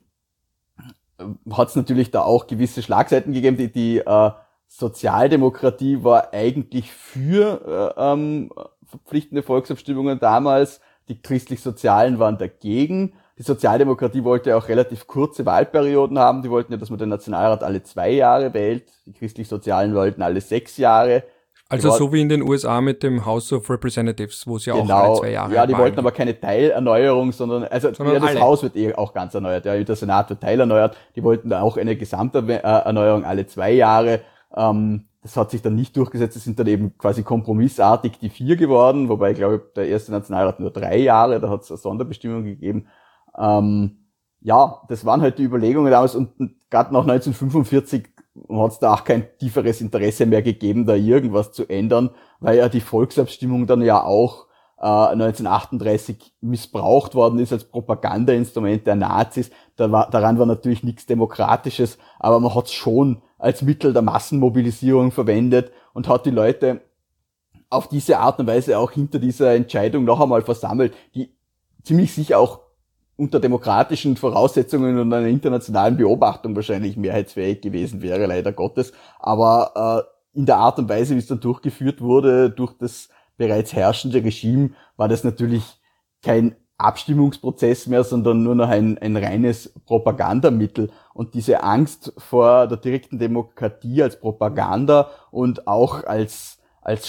hat es natürlich da auch gewisse Schlagseiten gegeben. Die, die äh, Sozialdemokratie war eigentlich für äh, ähm, verpflichtende Volksabstimmungen damals. Die Christlich-Sozialen waren dagegen. Die Sozialdemokratie wollte auch relativ kurze Wahlperioden haben. Die wollten ja, dass man den Nationalrat alle zwei Jahre wählt. Die Christlich-Sozialen wollten alle sechs Jahre. Also so wie in den U S A mit dem House of Representatives, wo es ja genau, auch alle zwei Jahre ja, die wollten aber keine Teilerneuerung, sondern, also sondern ja, das alle. Haus wird eh auch ganz erneuert, ja, der Senat wird teilerneuert, die wollten da auch eine Gesamterneuerung alle zwei Jahre, ähm, das hat sich dann nicht durchgesetzt, es sind dann eben quasi kompromissartig die vier geworden, wobei ich glaube, der erste Nationalrat nur drei Jahre, da hat es eine Sonderbestimmung gegeben, ähm, ja, das waren halt die Überlegungen damals und, und gerade nach neunzehnhundertfünfundvierzig hat es da auch kein tieferes Interesse mehr gegeben, da irgendwas zu ändern, weil ja die Volksabstimmung dann ja auch äh, neunzehnhundertachtunddreißig missbraucht worden ist als Propagandainstrument der Nazis. Da war, daran war natürlich nichts Demokratisches, aber man hat es schon als Mittel der Massenmobilisierung verwendet und hat die Leute auf diese Art und Weise auch hinter dieser Entscheidung noch einmal versammelt, die ziemlich sicher auch unter demokratischen Voraussetzungen und einer internationalen Beobachtung wahrscheinlich mehrheitsfähig gewesen wäre, leider Gottes. Aber in der Art und Weise, wie es dann durchgeführt wurde, durch das bereits herrschende Regime, war das natürlich kein Abstimmungsprozess mehr, sondern nur noch ein, ein reines Propagandamittel. Und diese Angst vor der direkten Demokratie als Propaganda und auch als, als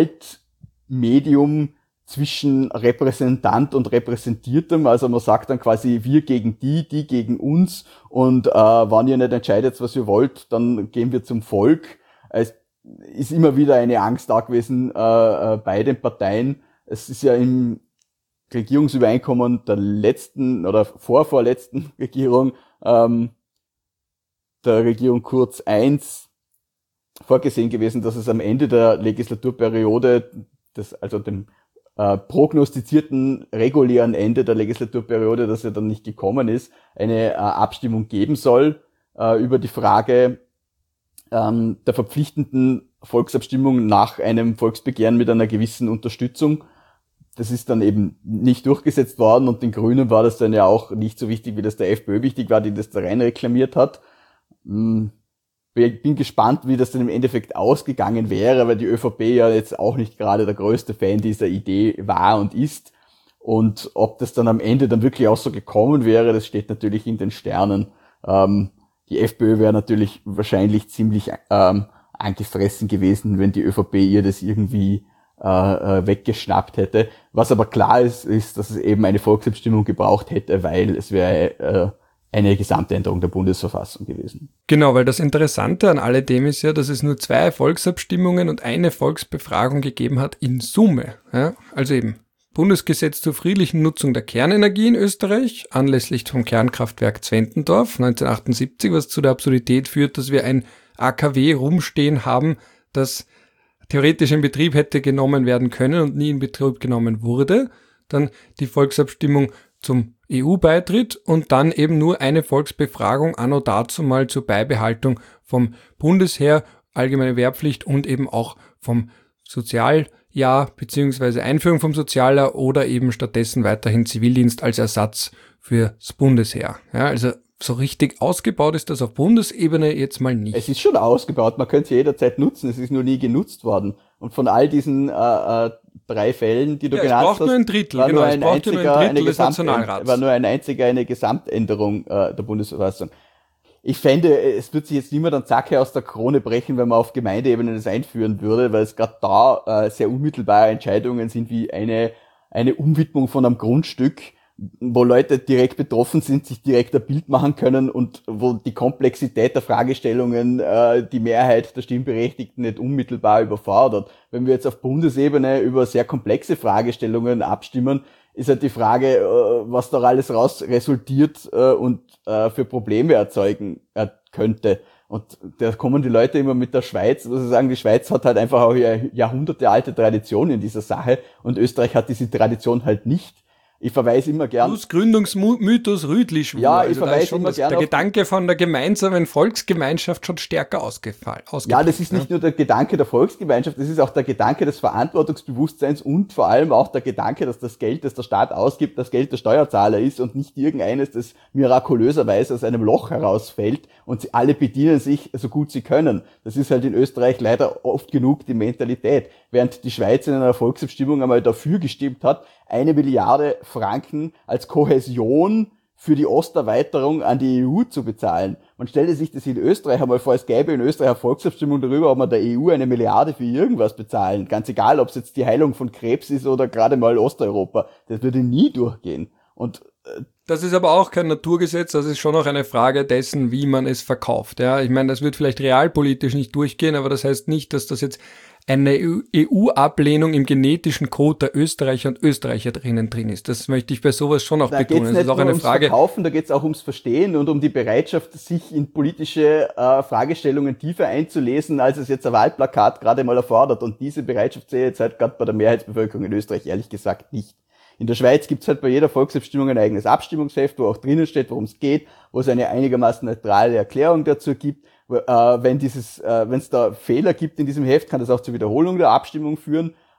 Spaltmedium zwischen Repräsentant und Repräsentiertem, also man sagt dann quasi wir gegen die, die gegen uns und äh, wenn ihr nicht entscheidet, was ihr wollt, dann gehen wir zum Volk. Es ist immer wieder eine Angst da gewesen äh, bei den Parteien. Es ist ja im Regierungsübereinkommen der letzten oder vorvorletzten Regierung, ähm, der Regierung Kurz eins vorgesehen gewesen, dass es am Ende der Legislaturperiode, das, also dem äh, prognostizierten regulären Ende der Legislaturperiode, das ja dann nicht gekommen ist, eine äh, Abstimmung geben soll äh, über die Frage ähm, der verpflichtenden Volksabstimmung nach einem Volksbegehren mit einer gewissen Unterstützung. Das ist dann eben nicht durchgesetzt worden und den Grünen war das dann ja auch nicht so wichtig, wie das der FPÖ wichtig war, die das da rein reklamiert hat. Ich bin gespannt, wie das dann im Endeffekt ausgegangen wäre, weil die ÖVP ja jetzt auch nicht gerade der größte Fan dieser Idee war und ist. Und ob das dann am Ende dann wirklich auch so gekommen wäre, das steht natürlich in den Sternen. Ähm, die FPÖ wäre natürlich wahrscheinlich ziemlich ähm, angefressen gewesen, wenn die ÖVP ihr das irgendwie äh, weggeschnappt hätte. Was aber klar ist, ist, dass es eben eine Volksabstimmung gebraucht hätte, weil es wäre äh, eine Gesamtänderung der Bundesverfassung gewesen. Genau, weil das Interessante an alledem ist ja, dass es nur zwei Volksabstimmungen und eine Volksbefragung gegeben hat in Summe. Ja? Also eben Bundesgesetz zur friedlichen Nutzung der Kernenergie in Österreich, anlässlich vom Kernkraftwerk Zwentendorf neunzehnhundertachtundsiebzig, was zu der Absurdität führt, dass wir ein A K W rumstehen haben, das theoretisch in Betrieb hätte genommen werden können und nie in Betrieb genommen wurde. Dann die Volksabstimmung zum E U-Beitritt und dann eben nur eine Volksbefragung anno dazu mal zur Beibehaltung vom Bundesheer, allgemeine Wehrpflicht und eben auch vom Sozialjahr beziehungsweise Einführung vom Sozialjahr oder eben stattdessen weiterhin Zivildienst als Ersatz fürs Bundesheer. Ja, also so richtig ausgebaut ist das auf Bundesebene jetzt mal nicht. Es ist schon ausgebaut, man könnte es jederzeit nutzen, es ist nur nie genutzt worden. Und von all diesen äh, äh, drei Fällen, die du ja, genannt hast, es braucht nur ein Drittel, war, genau, nur ein es einziger, nur ein Drittel eine des Nationalrats. war nur ein einziger eine Gesamtänderung äh, der Bundesverfassung. Ich fände, es wird sich jetzt niemand an Zacke aus der Krone brechen, wenn man auf Gemeindeebene das einführen würde, weil es gerade da äh, sehr unmittelbare Entscheidungen sind, wie eine eine Umwidmung von einem Grundstück, wo Leute direkt betroffen sind, sich direkt ein Bild machen können und wo die Komplexität der Fragestellungen äh, die Mehrheit der Stimmberechtigten nicht unmittelbar überfordert. Wenn wir jetzt auf Bundesebene über sehr komplexe Fragestellungen abstimmen, ist halt die Frage, äh, was da alles raus resultiert äh, und äh, für Probleme erzeugen äh, könnte. Und da kommen die Leute immer mit der Schweiz, wo sie sagen, die Schweiz hat halt einfach auch eine jahrhundertealte Tradition in dieser Sache und Österreich hat diese Tradition halt nicht. Ich verweise immer gern. Plus Gründungsmythos Rüdlischwur. Ja, ich also verweise schon immer das, gern der auf Gedanke von der gemeinsamen Volksgemeinschaft schon stärker ausgefallen. Ja, das ist nicht nur der Gedanke der Volksgemeinschaft, das ist auch der Gedanke des Verantwortungsbewusstseins und vor allem auch der Gedanke, dass das Geld, das der Staat ausgibt, das Geld der Steuerzahler ist und nicht irgendeines, das mirakulöserweise aus einem Loch herausfällt und sie alle bedienen sich so gut sie können. Das ist halt in Österreich leider oft genug die Mentalität. Während die Schweiz in einer Volksabstimmung einmal dafür gestimmt hat, eine Milliarde Franken als Kohäsion für die Osterweiterung an die E U zu bezahlen. Man stelle sich das in Österreich einmal vor, es gäbe in Österreich eine Volksabstimmung darüber, ob man der E U eine Milliarde für irgendwas bezahlen. Ganz egal, ob es jetzt die Heilung von Krebs ist oder gerade mal Osteuropa. Das würde nie durchgehen. Und äh, das ist aber auch kein Naturgesetz, das ist schon auch eine Frage dessen, wie man es verkauft. Ja, ich meine, das wird vielleicht realpolitisch nicht durchgehen, aber das heißt nicht, dass das jetzt eine E U-Ablehnung im genetischen Code der Österreicher und Österreicherinnen drin ist. Das möchte ich bei sowas schon auch da betonen. Geht's das ist auch eine ums Frage. Verkaufen, da geht es auch ums Verstehen und um die Bereitschaft, sich in politische äh, Fragestellungen tiefer einzulesen, als es jetzt ein Wahlplakat gerade mal erfordert. Und diese Bereitschaft sehe ich jetzt halt gerade bei der Mehrheitsbevölkerung in Österreich ehrlich gesagt nicht. In der Schweiz gibt's halt bei jeder Volksabstimmung ein eigenes Abstimmungsheft, wo auch drinnen steht, worum es geht, wo es eine einigermaßen neutrale Erklärung dazu gibt. Äh, wenn dieses, äh, wenn es da Fehler gibt in diesem Heft, kann das auch zur Wiederholung der Abstimmung führen.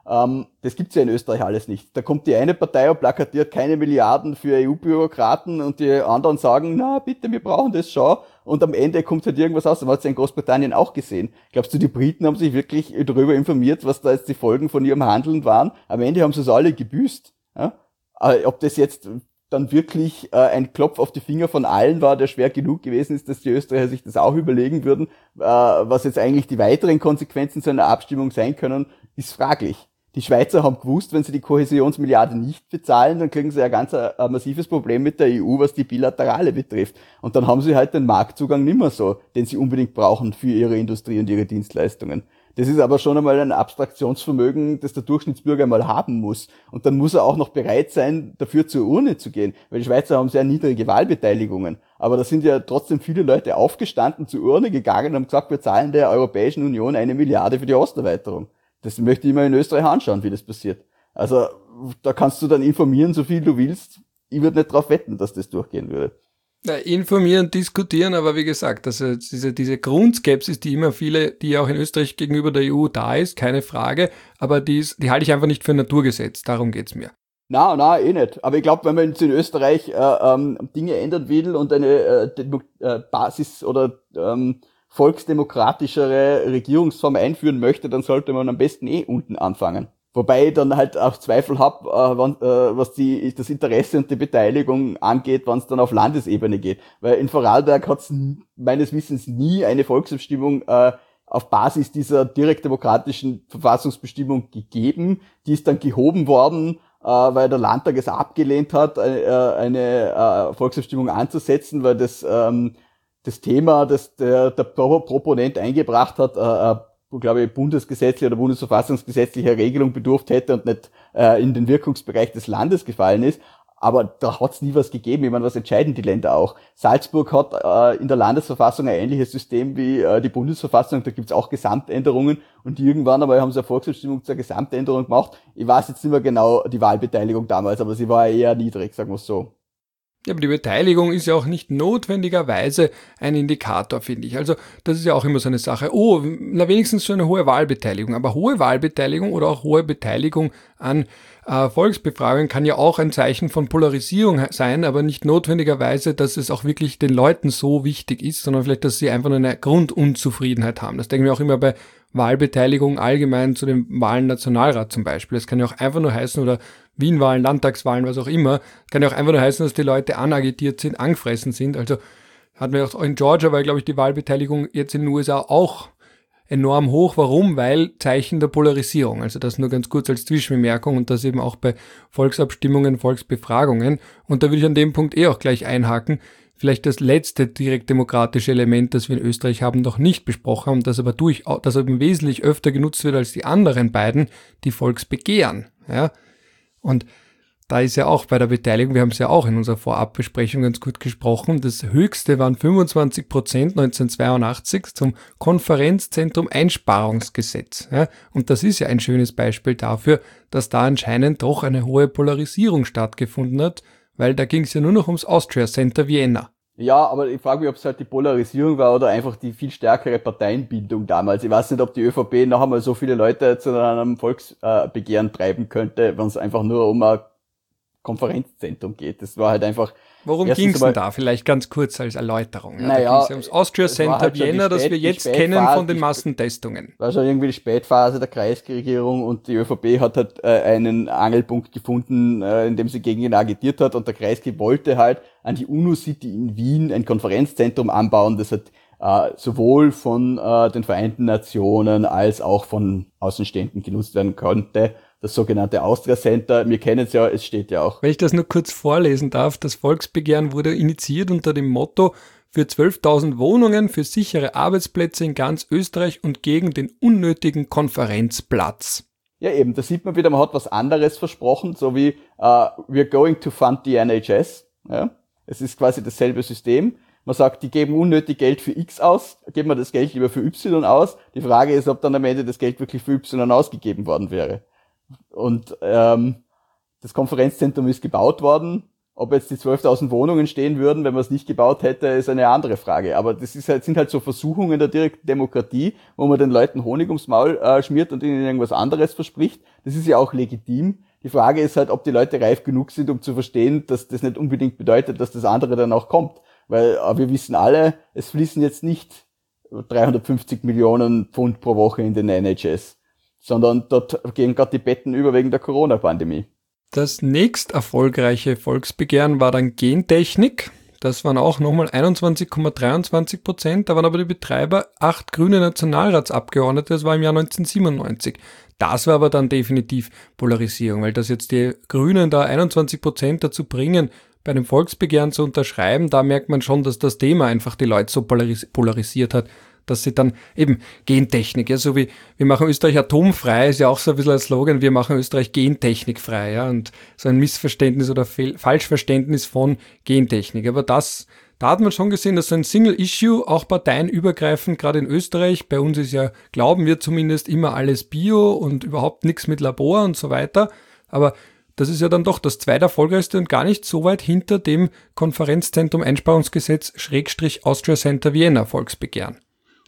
Ähm, das gibt's ja in Österreich alles nicht. Da kommt die eine Partei und plakatiert keine Milliarden für E U-Bürokraten und die anderen sagen, na bitte, wir brauchen das schon. Und am Ende kommt halt irgendwas aus. Man hat es ja in Großbritannien auch gesehen. Glaubst du, die Briten haben sich wirklich darüber informiert, was da jetzt die Folgen von ihrem Handeln waren? Am Ende haben sie es alle gebüßt. Ja? Aber ob das jetzt dann wirklich äh, ein Klopf auf die Finger von allen war, der schwer genug gewesen ist, dass die Österreicher sich das auch überlegen würden, äh, was jetzt eigentlich die weiteren Konsequenzen so einer Abstimmung sein können, ist fraglich. Die Schweizer haben gewusst, wenn sie die Kohäsionsmilliarde nicht bezahlen, dann kriegen sie ein ganz ein, ein massives Problem mit der E U, was die Bilaterale betrifft. Und dann haben sie halt den Marktzugang nimmer so, den sie unbedingt brauchen für ihre Industrie und ihre Dienstleistungen. Das ist aber schon einmal ein Abstraktionsvermögen, das der Durchschnittsbürger mal haben muss. Und dann muss er auch noch bereit sein, dafür zur Urne zu gehen. Weil die Schweizer haben sehr niedrige Wahlbeteiligungen. Aber da sind ja trotzdem viele Leute aufgestanden, zur Urne gegangen und haben gesagt, wir zahlen der Europäischen Union eine Milliarde für die Osterweiterung. Das möchte ich mal in Österreich anschauen, wie das passiert. Also da kannst du dann informieren, so viel du willst. Ich würde nicht darauf wetten, dass das durchgehen würde. Ja, informieren, diskutieren, aber wie gesagt, also diese, diese Grundskepsis, die immer viele, die auch in Österreich gegenüber der E U da ist, keine Frage, aber die, ist, die halte ich einfach nicht für ein Naturgesetz, darum geht's mir. Na, na, eh nicht. Aber ich glaube, wenn man jetzt in Österreich äh, ähm, Dinge ändern will und eine äh, Demo- äh, Basis- oder ähm, volksdemokratischere Regierungsform einführen möchte, dann sollte man am besten eh unten anfangen. Wobei ich dann halt auch Zweifel habe, äh, wann, äh, was die, das Interesse und die Beteiligung angeht, wenn es dann auf Landesebene geht. Weil in Vorarlberg hat es meines Wissens nie eine Volksabstimmung äh, auf Basis dieser direktdemokratischen Verfassungsbestimmung gegeben. Die ist dann gehoben worden, äh, weil der Landtag es abgelehnt hat, äh, eine äh, Volksabstimmung anzusetzen, weil das ähm, das Thema, das der, der Proponent eingebracht hat, äh, wo, glaube ich, bundesgesetzliche oder bundesverfassungsgesetzliche Regelung bedurft hätte und nicht äh, in den Wirkungsbereich des Landes gefallen ist. Aber da hat's nie was gegeben. Ich meine, was entscheiden die Länder auch? Salzburg hat äh, in der Landesverfassung ein ähnliches System wie äh, die Bundesverfassung. Da gibt's auch Gesamtänderungen. Und irgendwann einmal haben sie eine Volksabstimmung zur Gesamtänderung gemacht. Ich weiß jetzt nicht mehr genau die Wahlbeteiligung damals, aber sie war eher niedrig, sagen wir so. Ja, aber die Beteiligung ist ja auch nicht notwendigerweise ein Indikator, finde ich. Also das ist ja auch immer so eine Sache. Oh, na wenigstens so eine hohe Wahlbeteiligung. Aber hohe Wahlbeteiligung oder auch hohe Beteiligung an äh, Volksbefragungen kann ja auch ein Zeichen von Polarisierung sein, aber nicht notwendigerweise, dass es auch wirklich den Leuten so wichtig ist, sondern vielleicht, dass sie einfach nur eine Grundunzufriedenheit haben. Das denken wir auch immer bei Wahlbeteiligung allgemein zu den Wahlen Nationalrat zum Beispiel. Das kann ja auch einfach nur heißen, oder Wien-Wahlen, Landtagswahlen, was auch immer, kann ja auch einfach nur heißen, dass die Leute anagitiert sind, angefressen sind. Also hatten wir auch in Georgia, weil, glaube ich, die Wahlbeteiligung jetzt in den U S A auch enorm hoch. Warum? Weil Zeichen der Polarisierung. Also das nur ganz kurz als Zwischenbemerkung und das eben auch bei Volksabstimmungen, Volksbefragungen. Und da würde ich an dem Punkt eh auch gleich einhaken. Vielleicht das letzte direktdemokratische Element, das wir in Österreich haben, noch nicht besprochen haben, das aber durch, das eben wesentlich öfter genutzt wird als die anderen beiden, die Volksbegehren. Ja? Und da ist ja auch bei der Beteiligung, wir haben es ja auch in unserer Vorabbesprechung ganz gut gesprochen, das höchste waren fünfundzwanzig Prozent neunzehnhundertzweiundachtzig zum Konferenzzentrum Einsparungsgesetz. Ja? Und das ist ja ein schönes Beispiel dafür, dass da anscheinend doch eine hohe Polarisierung stattgefunden hat, weil da ging es ja nur noch ums Austria Center Vienna. Ja, aber ich frage mich, ob es halt die Polarisierung war oder einfach die viel stärkere Parteienbildung damals. Ich weiß nicht, ob die ÖVP noch einmal so viele Leute zu einem Volksbegehren treiben könnte, wenn es einfach nur um ein Konferenzzentrum geht. Das war halt einfach... Worum ging es denn da? Vielleicht ganz kurz als Erläuterung. Ja, naja, da ging es ja ums Austria Center halt Vienna, Spät, das wir jetzt kennen von den Massentestungen. War schon irgendwie die Spätphase der Kreisregierung und die ÖVP hat halt äh, einen Angelpunkt gefunden, äh, in dem sie gegen ihn agitiert hat, und der Kreisky wollte halt an die UNO-City in Wien ein Konferenzzentrum anbauen, das hat äh, sowohl von äh, den Vereinten Nationen als auch von Außenstehenden genutzt werden konnte. Das sogenannte Austria Center, wir kennen es ja, es steht ja auch. Wenn ich das nur kurz vorlesen darf, das Volksbegehren wurde initiiert unter dem Motto für zwölftausend Wohnungen, für sichere Arbeitsplätze in ganz Österreich und gegen den unnötigen Konferenzplatz. Ja eben, da sieht man wieder, man hat was anderes versprochen, so wie uh, we're going to fund the N H S. Ja? Es ist quasi dasselbe System. Man sagt, die geben unnötig Geld für X aus, geben wir das Geld lieber für Y aus. Die Frage ist, ob dann am Ende das Geld wirklich für Y ausgegeben worden wäre. Und ähm, das Konferenzzentrum ist gebaut worden, Ob jetzt die zwölftausend Wohnungen stehen würden, wenn man es nicht gebaut hätte, ist eine andere Frage. Aber das ist halt, sind halt so Versuchungen der direkten Demokratie, wo man den Leuten Honig ums Maul äh, schmiert und ihnen irgendwas anderes verspricht. Das ist ja auch legitim. Die Frage ist halt, ob die Leute reif genug sind, um zu verstehen, dass das nicht unbedingt bedeutet, dass das andere dann auch kommt. Weil äh, wir wissen alle, es fließen jetzt nicht dreihundertfünfzig Millionen Pfund pro Woche in den N H S, sondern dort gehen gerade die Betten über wegen der Corona-Pandemie. Das nächst erfolgreiche Volksbegehren war dann Gentechnik. Das waren auch nochmal einundzwanzig Komma dreiundzwanzig Prozent. Da waren aber die Betreiber acht grüne Nationalratsabgeordnete. Das war im Jahr neunzehnhundertsiebenundneunzig. Das war aber dann definitiv Polarisierung, weil das jetzt die Grünen da einundzwanzig Prozent dazu bringen, bei einem Volksbegehren zu unterschreiben, da merkt man schon, dass das Thema einfach die Leute so polaris- polarisiert hat, dass sie dann eben Gentechnik, ja, so wie wir machen Österreich atomfrei, ist ja auch so ein bisschen ein Slogan, wir machen Österreich gentechnikfrei, ja, und so ein Missverständnis oder Fehl- Falschverständnis von Gentechnik. Aber das, da hat man schon gesehen, dass so ein Single-Issue, auch parteienübergreifend, gerade in Österreich, bei uns ist ja, glauben wir zumindest, immer alles Bio und überhaupt nichts mit Labor und so weiter, aber das ist ja dann doch das zweiterfolgreichste und gar nicht so weit hinter dem Konferenzzentrum Einsparungsgesetz Schrägstrich Austria Center Vienna Volksbegehren.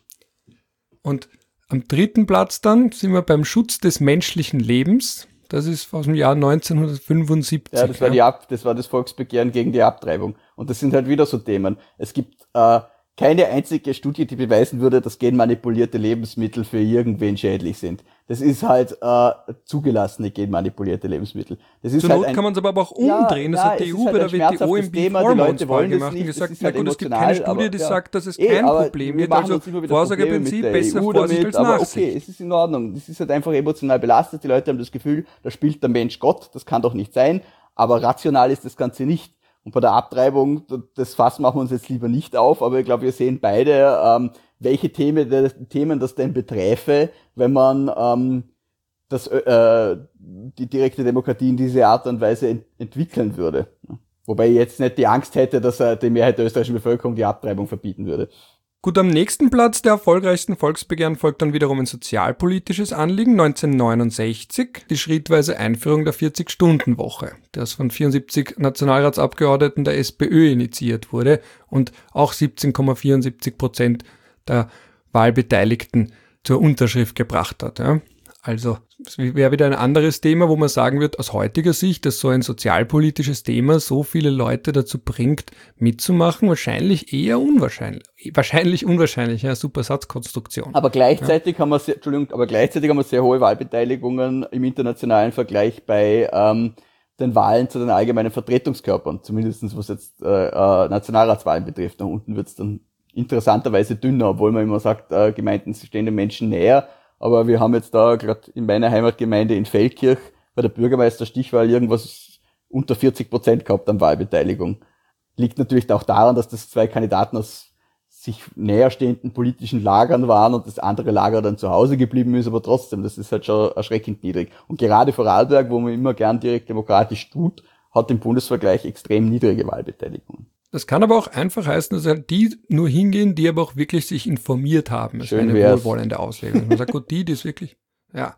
Und am dritten Platz dann sind wir beim Schutz des menschlichen Lebens. Das ist aus dem Jahr neunzehnhundertfünfundsiebzig. Ja, das war, die Ab- das war das Volksbegehren gegen die Abtreibung. Und das sind halt wieder so Themen. Es gibt äh, keine einzige Studie, die beweisen würde, dass genmanipulierte Lebensmittel für irgendwen schädlich sind. Das ist halt äh, zugelassene genmanipulierte Lebensmittel. Das ist Zur halt Not ein, kann man es aber auch umdrehen. Ja, das hat ja, die E es U ist bei halt der ein W T O im schmerzhaftes Beef Thema. Die Hormones Leute wollen das gemacht und nicht. gesagt, Das ist na halt gut, es gibt keine emotional, Studie, die aber, sagt, dass es ja. kein Eh, Problem wir gibt. machen Also uns immer wieder Vorsorgeprinzip, Probleme mit der besser E U Vorsicht damit, als aber Nachsicht. okay, es ist in Ordnung. Das ist halt einfach emotional belastet. Die Leute haben das Gefühl, da spielt der Mensch Gott. Das kann doch nicht sein. Aber rational ist das Ganze nicht. Und bei der Abtreibung, das Fass machen wir uns jetzt lieber nicht auf, aber ich glaube, wir sehen beide, ähm, welche Themen, Themen das denn beträfe, wenn man ähm, das, äh, die direkte Demokratie in diese Art und Weise ent- entwickeln würde. Wobei ich jetzt nicht die Angst hätte, dass er die Mehrheit der österreichischen Bevölkerung die Abtreibung verbieten würde. Gut, am nächsten Platz der erfolgreichsten Volksbegehren folgt dann wiederum ein sozialpolitisches Anliegen, neunzehnhundertneunundsechzig, die schrittweise Einführung der vierzig-Stunden-Woche, das von vierundsiebzig Nationalratsabgeordneten der SPÖ initiiert wurde und auch siebzehn Komma vierundsiebzig Prozent der Wahlbeteiligten zur Unterschrift gebracht hat. Ja. Also es wäre wieder ein anderes Thema, wo man sagen wird, aus heutiger Sicht, dass so ein sozialpolitisches Thema so viele Leute dazu bringt, mitzumachen, wahrscheinlich eher unwahrscheinlich. Wahrscheinlich unwahrscheinlich, ja, super Satzkonstruktion. Aber gleichzeitig ja. haben wir sehr, Entschuldigung, aber gleichzeitig haben wir sehr hohe Wahlbeteiligungen im internationalen Vergleich bei ähm, den Wahlen zu den allgemeinen Vertretungskörpern, zumindest was jetzt äh, äh, Nationalratswahlen betrifft. Da unten wird es dann interessanterweise dünner, obwohl man immer sagt, äh, Gemeinden stehen den Menschen näher. Aber wir haben jetzt da gerade in meiner Heimatgemeinde in Feldkirch bei der Bürgermeisterstichwahl irgendwas unter vierzig Prozent gehabt an Wahlbeteiligung. Liegt natürlich auch daran, dass das zwei Kandidaten aus sich näherstehenden politischen Lagern waren und das andere Lager dann zu Hause geblieben ist, aber trotzdem, das ist halt schon erschreckend niedrig. Und gerade Vorarlberg, wo man immer gern direkt demokratisch tut, hat im Bundesvergleich extrem niedrige Wahlbeteiligung. Das kann aber auch einfach heißen, dass halt die nur hingehen, die aber auch wirklich sich informiert haben. Das ist eine wär's. wohlwollende Auslegung. Man sagt, gut, die, die ist wirklich, ja.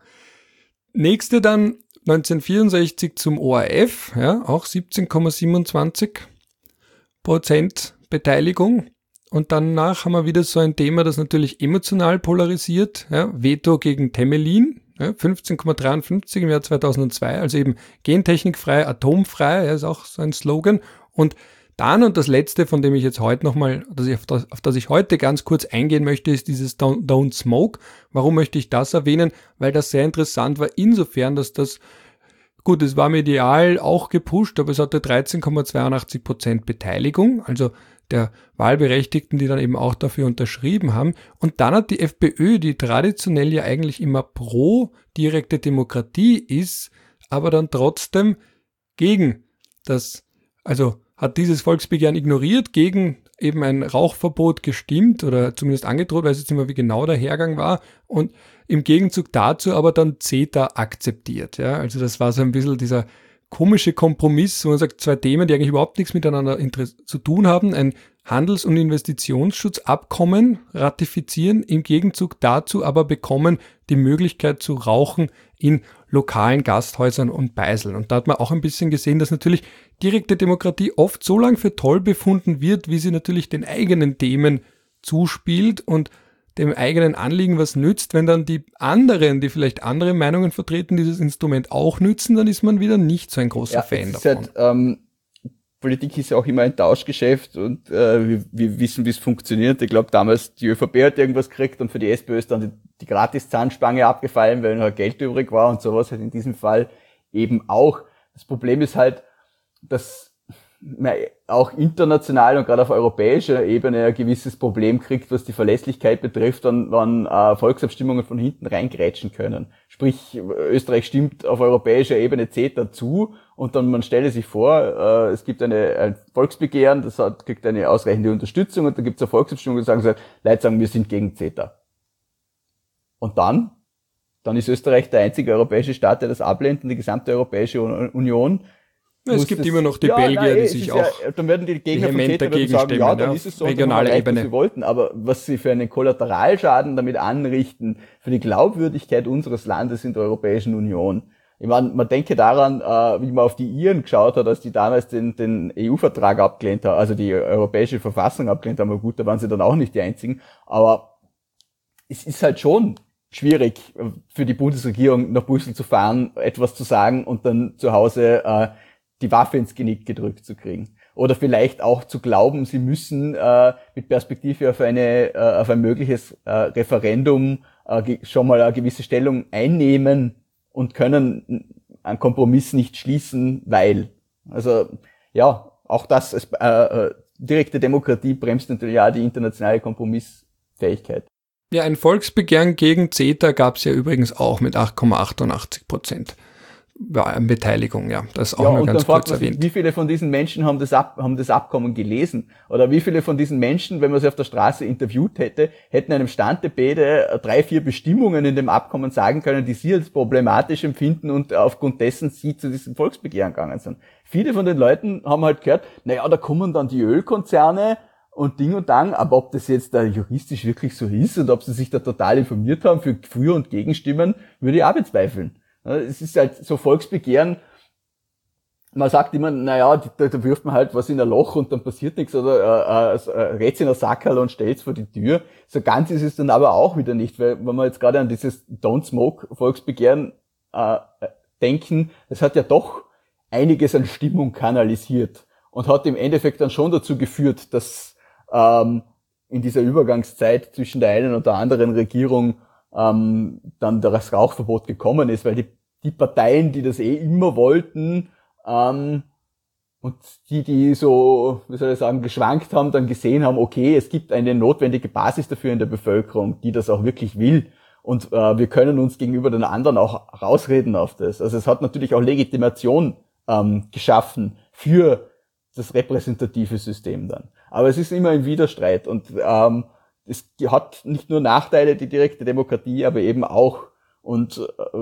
Nächste dann neunzehnhundertvierundsechzig zum O R F, ja, auch siebzehn Komma siebenundzwanzig Prozent Beteiligung. Und danach haben wir wieder so ein Thema, das natürlich emotional polarisiert, ja, Veto gegen Temelin, ja, fünfzehn Komma dreiundfünfzig im Jahr zweitausendzwei, also eben gentechnikfrei, atomfrei, ja, ist auch so ein Slogan. Und dann, und das letzte, von dem ich jetzt heute nochmal, auf das, auf das ich heute ganz kurz eingehen möchte, ist dieses Don't, Don't Smoke. Warum möchte ich das erwähnen? Weil das sehr interessant war, insofern, dass das, gut, es war medial auch gepusht, aber es hatte dreizehn Komma zweiundachtzig Prozent Beteiligung, also der Wahlberechtigten, die dann eben auch dafür unterschrieben haben. Und dann hat die FPÖ, die traditionell ja eigentlich immer pro direkte Demokratie ist, aber dann trotzdem gegen das, also hat dieses Volksbegehren ignoriert, gegen eben ein Rauchverbot gestimmt oder zumindest angedroht, weiß jetzt nicht mehr, wie genau der Hergang war, und im Gegenzug dazu aber dann CETA akzeptiert. Ja? Also das war so ein bisschen dieser komische Kompromiss, wo man sagt, zwei Themen, die eigentlich überhaupt nichts miteinander zu tun haben, ein Handels- und Investitionsschutzabkommen ratifizieren, im Gegenzug dazu aber bekommen die Möglichkeit zu rauchen in lokalen Gasthäusern und Beiseln. Und da hat man auch ein bisschen gesehen, dass natürlich direkte Demokratie oft so lang für toll befunden wird, wie sie natürlich den eigenen Themen zuspielt und dem eigenen Anliegen was nützt. Wenn dann die anderen, die vielleicht andere Meinungen vertreten, dieses Instrument auch nützen, dann ist man wieder nicht so ein großer ja, Fan davon. davon. Halt, ähm, Politik ist ja auch immer ein Tauschgeschäft und äh, wir, wir wissen, wie es funktioniert. Ich glaube, damals die ÖVP hat irgendwas gekriegt und für die SPÖ ist dann die, die Gratis-Zahnspange abgefallen, weil noch Geld übrig war und sowas halt in diesem Fall eben auch. Das Problem ist halt, dass man auch international und gerade auf europäischer Ebene ein gewisses Problem kriegt, was die Verlässlichkeit betrifft, wenn, wenn äh, Volksabstimmungen von hinten reingrätschen können. Sprich, Österreich stimmt auf europäischer Ebene CETA zu und dann man stelle sich vor, äh, es gibt eine, ein Volksbegehren, das hat, kriegt eine ausreichende Unterstützung und da gibt es eine Volksabstimmung und sagen so, Leute sagen, wir sind gegen CETA. Und dann? Dann ist Österreich der einzige europäische Staat, der das ablehnt und die gesamte Europäische Union. Es gibt das, immer noch die ja, Belgier, nein, die sich auch ja, dann werden die Gegner von CETA dagegen sagen, stimmen, ja, dann ja, ist es so, regionale erreicht, Ebene. was sie wollten. Aber was sie für einen Kollateralschaden damit anrichten, für die Glaubwürdigkeit unseres Landes in der Europäischen Union. Ich meine, man denke daran, äh, wie man auf die Iren geschaut hat, als die damals den, den E U-Vertrag abgelehnt haben, also die europäische Verfassung abgelehnt haben. Aber gut, da waren sie dann auch nicht die einzigen. Aber es ist halt schon schwierig für die Bundesregierung nach Brüssel zu fahren, etwas zu sagen und dann zu Hause äh, die Waffe ins Genick gedrückt zu kriegen. Oder vielleicht auch zu glauben, sie müssen äh, mit Perspektive auf eine äh, auf ein mögliches äh, Referendum äh, schon mal eine gewisse Stellung einnehmen und können einen Kompromiss nicht schließen, weil. Also ja, auch das, äh, äh, direkte Demokratie bremst natürlich auch die internationale Kompromissfähigkeit. Ja, ein Volksbegehren gegen CETA gab es ja übrigens auch mit acht Komma achtundachtzig Prozent Beteiligung, ja. Das ist auch ja, nur und ganz dann fragt kurz man sich, erwähnt. wie viele von diesen Menschen haben das, Ab, haben das Abkommen gelesen? Oder wie viele von diesen Menschen, wenn man sie auf der Straße interviewt hätte, hätten einem Standebede drei, vier Bestimmungen in dem Abkommen sagen können, die sie als problematisch empfinden und aufgrund dessen sie zu diesem Volksbegehren gegangen sind. Viele von den Leuten haben halt gehört, naja, da kommen dann die Ölkonzerne und Ding und Dang, aber ob das jetzt da juristisch wirklich so ist und ob sie sich da total informiert haben für Für- und Gegenstimmen, würde ich auch bezweifeln. Es ist halt so Volksbegehren, man sagt immer, naja, da, da wirft man halt was in ein Loch und dann passiert nichts oder äh, äh, rät in ein Sackerl und stellt's vor die Tür. So ganz ist es dann aber auch wieder nicht, weil wenn wir jetzt gerade an dieses Don't Smoke Volksbegehren äh, denken, das hat ja doch einiges an Stimmung kanalisiert und hat im Endeffekt dann schon dazu geführt, dass ähm, in dieser Übergangszeit zwischen der einen und der anderen Regierung ähm, dann das Rauchverbot gekommen ist, weil die, die Parteien, die das eh immer wollten, ähm, und die, die so, wie soll ich sagen, geschwankt haben, dann gesehen haben, okay, es gibt eine notwendige Basis dafür in der Bevölkerung, die das auch wirklich will. Und äh, wir können uns gegenüber den anderen auch rausreden auf das. Also es hat natürlich auch Legitimation ähm, geschaffen für das repräsentative System dann. Aber es ist immer ein Widerstreit und ähm, es hat nicht nur Nachteile, die direkte Demokratie, aber eben auch. Und äh,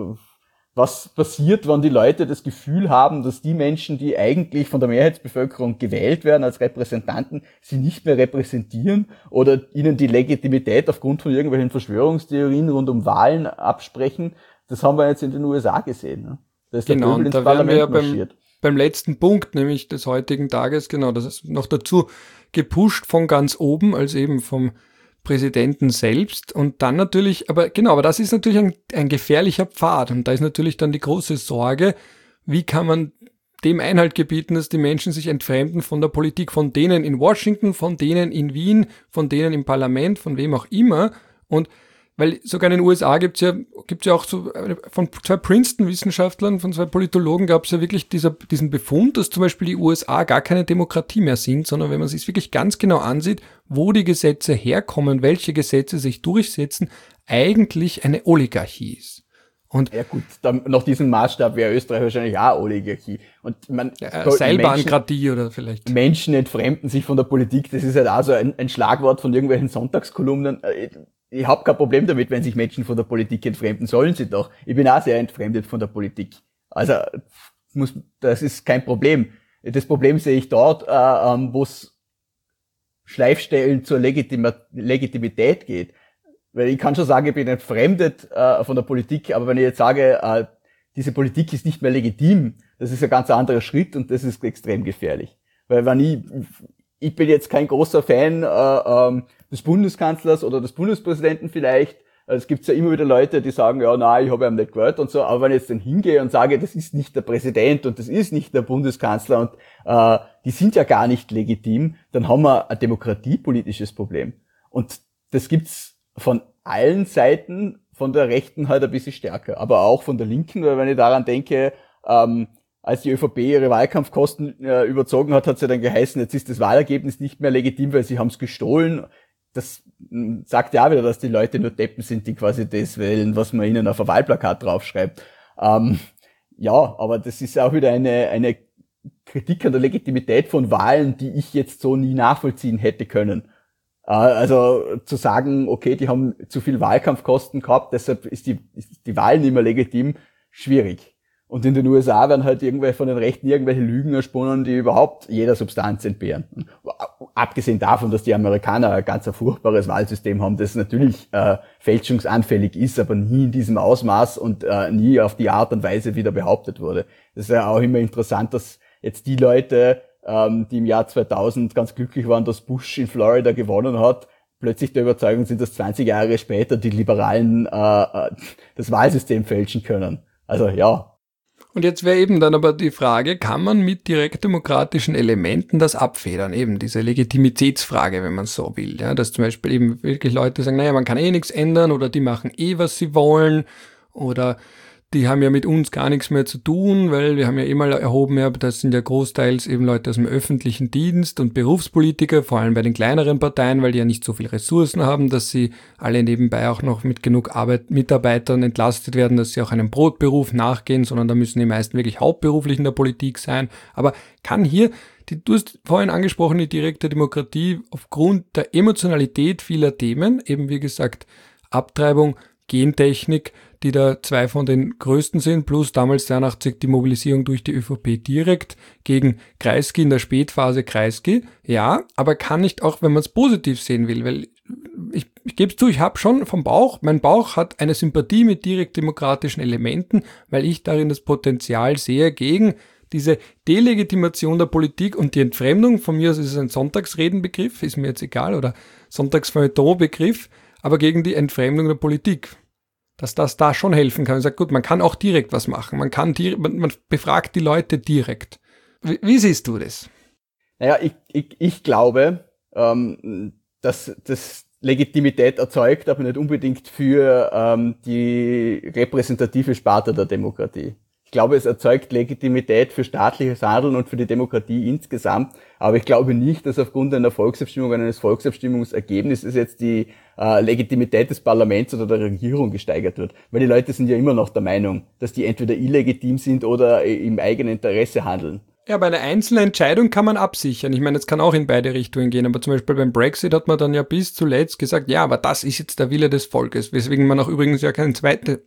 was passiert, wenn die Leute das Gefühl haben, dass die Menschen, die eigentlich von der Mehrheitsbevölkerung gewählt werden als Repräsentanten, sie nicht mehr repräsentieren oder ihnen die Legitimität aufgrund von irgendwelchen Verschwörungstheorien rund um Wahlen absprechen? Das haben wir jetzt in den U S A gesehen. Ne? Da ist genau, der Pöbel ins da wären wir ja marschiert. Beim, beim letzten Punkt, nämlich des heutigen Tages, genau, das ist noch dazu gepusht von ganz oben, als eben vom Präsidenten selbst und dann natürlich, aber genau, aber das ist natürlich ein, ein gefährlicher Pfad und da ist natürlich dann die große Sorge, wie kann man dem Einhalt gebieten, dass die Menschen sich entfremden von der Politik, von denen in Washington, von denen in Wien, von denen im Parlament, von wem auch immer und weil sogar in den U S A gibt's ja, gibt's ja auch so, von zwei Princeton-Wissenschaftlern, von zwei Politologen gab es ja wirklich dieser, diesen Befund, dass zum Beispiel die U S A gar keine Demokratie mehr sind, sondern wenn man sich wirklich ganz genau ansieht, wo die Gesetze herkommen, welche Gesetze sich durchsetzen, eigentlich eine Oligarchie ist. Und ja gut, dann nach diesem Maßstab wäre Österreich wahrscheinlich auch Oligarchie. Und man ja, Seilbahnkratie oder vielleicht. Menschen entfremden sich von der Politik, das ist halt auch so ein, ein Schlagwort von irgendwelchen Sonntagskolumnen. Ich habe kein Problem damit, wenn sich Menschen von der Politik entfremden, sollen sie doch. Ich bin auch sehr entfremdet von der Politik. Also muss, das ist kein Problem. Das Problem sehe ich dort, äh, wo es Schleifstellen zur Legitima- Legitimität geht. Weil ich kann schon sagen, ich bin entfremdet äh, von der Politik, aber wenn ich jetzt sage, äh, diese Politik ist nicht mehr legitim, Das ist ein ganz anderer Schritt und das ist extrem gefährlich. Weil wenn ich, ich bin jetzt kein großer Fan äh, ähm, des Bundeskanzlers oder des Bundespräsidenten vielleicht. Es gibt ja immer wieder Leute, die sagen, ja, nein, ich habe ihn nicht gehört und so. Aber wenn ich jetzt dann hingehe und sage, das ist nicht der Präsident und das ist nicht der Bundeskanzler und äh, die sind ja gar nicht legitim, dann haben wir ein demokratiepolitisches Problem. Und das gibt's von allen Seiten, von der Rechten halt ein bisschen stärker, aber auch von der Linken, weil wenn ich daran denke, ähm, als die ÖVP ihre Wahlkampfkosten äh, überzogen hat, hat es ja dann geheißen, jetzt ist das Wahlergebnis nicht mehr legitim, weil sie haben es gestohlen. Das mh, sagt ja auch wieder, dass die Leute nur Deppen sind, die quasi das wählen, was man ihnen auf ein Wahlplakat draufschreibt. Ähm, ja, aber das ist auch wieder eine eine Kritik an der Legitimität von Wahlen, die ich jetzt so nie nachvollziehen hätte können. Äh, also zu sagen, okay, die haben zu viel Wahlkampfkosten gehabt, deshalb ist die, ist die Wahl nicht mehr legitim, schwierig. Und in den U S A werden halt irgendwelche von den Rechten irgendwelche Lügen ersponnen, die überhaupt jeder Substanz entbehren. Abgesehen davon, dass die Amerikaner ein ganz ein furchtbares Wahlsystem haben, das natürlich äh, fälschungsanfällig ist, aber nie in diesem Ausmaß und äh, nie auf die Art und Weise wieder behauptet wurde. Das ist ja auch immer interessant, dass jetzt die Leute, ähm, die im Jahr zweitausend ganz glücklich waren, dass Bush in Florida gewonnen hat, plötzlich der Überzeugung sind, dass zwanzig Jahre später die Liberalen äh, das Wahlsystem fälschen können. Also ja. Und jetzt wäre eben dann aber die Frage, kann man mit direktdemokratischen Elementen das abfedern? Eben diese Legitimitätsfrage, wenn man so will. Ja, dass zum Beispiel eben wirklich Leute sagen, naja, man kann eh nichts ändern oder die machen eh, was sie wollen oder die haben ja mit uns gar nichts mehr zu tun, weil wir haben ja eh mal erhoben, ja, das sind ja großteils eben Leute aus dem öffentlichen Dienst und Berufspolitiker, vor allem bei den kleineren Parteien, weil die ja nicht so viel Ressourcen haben, dass sie alle nebenbei auch noch mit genug Arbeit, Mitarbeitern entlastet werden, dass sie auch einem Brotberuf nachgehen, sondern da müssen die meisten wirklich hauptberuflich in der Politik sein. Aber kann hier, die, du hast vorhin angesprochen, die direkte Demokratie aufgrund der Emotionalität vieler Themen, eben wie gesagt, Abtreibung, Gentechnik, die da zwei von den größten sind, plus damals zweiundachtzig die Mobilisierung durch die ÖVP direkt gegen Kreisky in der Spätphase Kreisky. Ja, aber kann nicht auch, wenn man es positiv sehen will, weil ich, ich gebe es zu, ich habe schon vom Bauch, mein Bauch hat eine Sympathie mit direktdemokratischen Elementen, weil ich darin das Potenzial sehe gegen diese Delegitimation der Politik und die Entfremdung. Von mir aus ist es ein Sonntagsredenbegriff, ist mir jetzt egal, oder Sonntagsfeuilleton-Begriff, aber gegen die Entfremdung der Politik. Dass das da schon helfen kann. Ich sage, gut, man kann auch direkt was machen. Man kann direkt, man, man befragt die Leute direkt. Wie, wie siehst du das? Naja, ich, ich, ich glaube, ähm, dass das Legitimität erzeugt, aber nicht unbedingt für ähm, die repräsentative Sparte der Demokratie. Ich glaube, es erzeugt Legitimität für staatliches Handeln und für die Demokratie insgesamt, aber ich glaube nicht, dass aufgrund einer Volksabstimmung, eines Volksabstimmungsergebnisses jetzt die äh, Legitimität des Parlaments oder der Regierung gesteigert wird. Weil die Leute sind ja immer noch der Meinung, dass die entweder illegitim sind oder im eigenen Interesse handeln. Ja, bei einer einzelnen Entscheidung kann man absichern. Ich meine, es kann auch in beide Richtungen gehen, aber zum Beispiel beim Brexit hat man dann ja bis zuletzt gesagt, ja, aber das ist jetzt der Wille des Volkes, weswegen man auch übrigens ja keine zweite...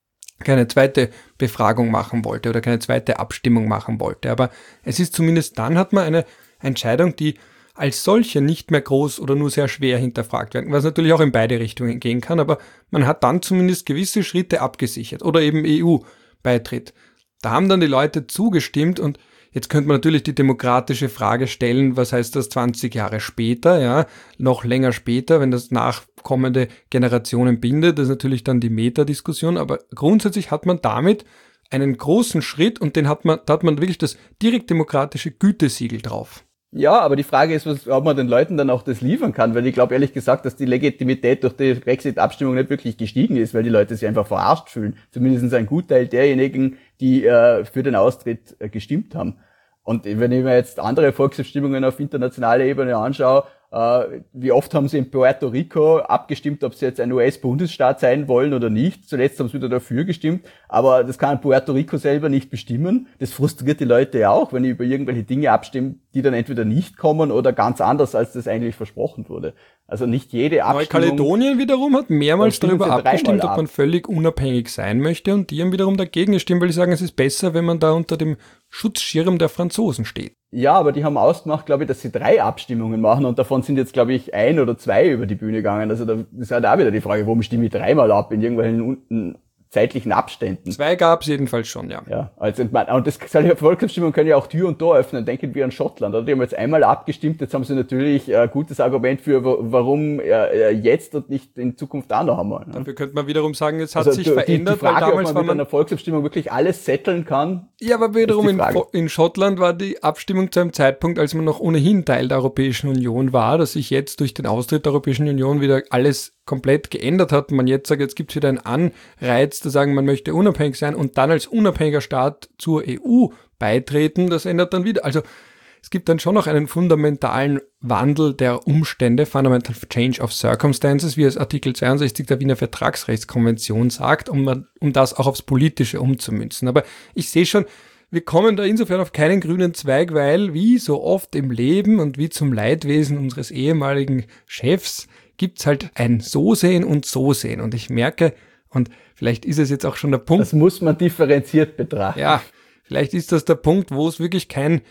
keine zweite Befragung machen wollte oder keine zweite Abstimmung machen wollte. Aber es ist zumindest dann hat man eine Entscheidung, die als solche nicht mehr groß oder nur sehr schwer hinterfragt werden, was natürlich auch in beide Richtungen gehen kann, aber man hat dann zumindest gewisse Schritte abgesichert oder eben E U-Beitritt. Da haben dann die Leute zugestimmt und jetzt könnte man natürlich die demokratische Frage stellen, was heißt das zwanzig Jahre später, ja, noch länger später, wenn das nachkommende Generationen bindet, das ist natürlich dann die Metadiskussion, aber grundsätzlich hat man damit einen großen Schritt und den hat man, da hat man wirklich das direktdemokratische Gütesiegel drauf. Ja, aber die Frage ist, was, ob man den Leuten dann auch das liefern kann, weil ich glaube ehrlich gesagt, dass die Legitimität durch die Brexit-Abstimmung nicht wirklich gestiegen ist, weil die Leute sich einfach verarscht fühlen. Zumindest ein Gutteil derjenigen, die äh, für den Austritt äh, gestimmt haben. Und wenn ich mir jetzt andere Volksabstimmungen auf internationaler Ebene anschaue, äh, wie oft haben sie in Puerto Rico abgestimmt, ob sie jetzt ein U S-Bundesstaat sein wollen oder nicht. Zuletzt haben sie wieder dafür gestimmt, aber das kann Puerto Rico selber nicht bestimmen. Das frustriert die Leute ja auch, wenn die über irgendwelche Dinge abstimmen, die dann entweder nicht kommen oder ganz anders, als das eigentlich versprochen wurde. Also nicht jede Abstimmung... Neukaledonien wiederum hat mehrmals darüber abgestimmt, ob man völlig unabhängig sein möchte und die haben wiederum dagegen gestimmt, weil die sagen, es ist besser, wenn man da unter dem Schutzschirm der Franzosen steht. Ja, aber die haben ausgemacht, glaube ich, dass sie drei Abstimmungen machen und davon sind jetzt, glaube ich, ein oder zwei über die Bühne gegangen. Also da ist halt auch wieder die Frage, warum stimme ich dreimal ab in irgendwelchen zeitlichen Abständen. Zwei gab es jedenfalls schon, ja. Ja, also und das Volksabstimmungen können ja auch Tür und Tor öffnen, denken wir an Schottland. Oder? Die haben jetzt einmal abgestimmt, jetzt haben sie natürlich ein gutes Argument für, warum jetzt und nicht in Zukunft auch noch einmal. Ne? Dafür könnte man wiederum sagen, es hat also sich die, verändert, die Frage, weil damals ob man war mit man einer Volksabstimmung wirklich alles setteln kann. Ja, aber wiederum in, Frage. in Schottland war die Abstimmung zu einem Zeitpunkt, als man noch ohnehin Teil der Europäischen Union war, dass sich jetzt durch den Austritt der Europäischen Union wieder alles komplett geändert hat. Man jetzt sagt, jetzt gibt es wieder einen Anreiz zu sagen, man möchte unabhängig sein und dann als unabhängiger Staat zur E U beitreten. Das ändert dann wieder. Also es gibt dann schon noch einen fundamentalen Wandel der Umstände, Fundamental Change of Circumstances, wie es Artikel zweiundsechzig der Wiener Vertragsrechtskonvention sagt, um, um das auch aufs Politische umzumünzen. Aber ich sehe schon, wir kommen da insofern auf keinen grünen Zweig, weil wie so oft im Leben und wie zum Leidwesen unseres ehemaligen Chefs gibt's halt ein So-Sehen und So-Sehen. Und ich merke, und vielleicht ist es jetzt auch schon der Punkt. Das muss man differenziert betrachten. Ja, vielleicht ist das der Punkt, wo es wirklich kein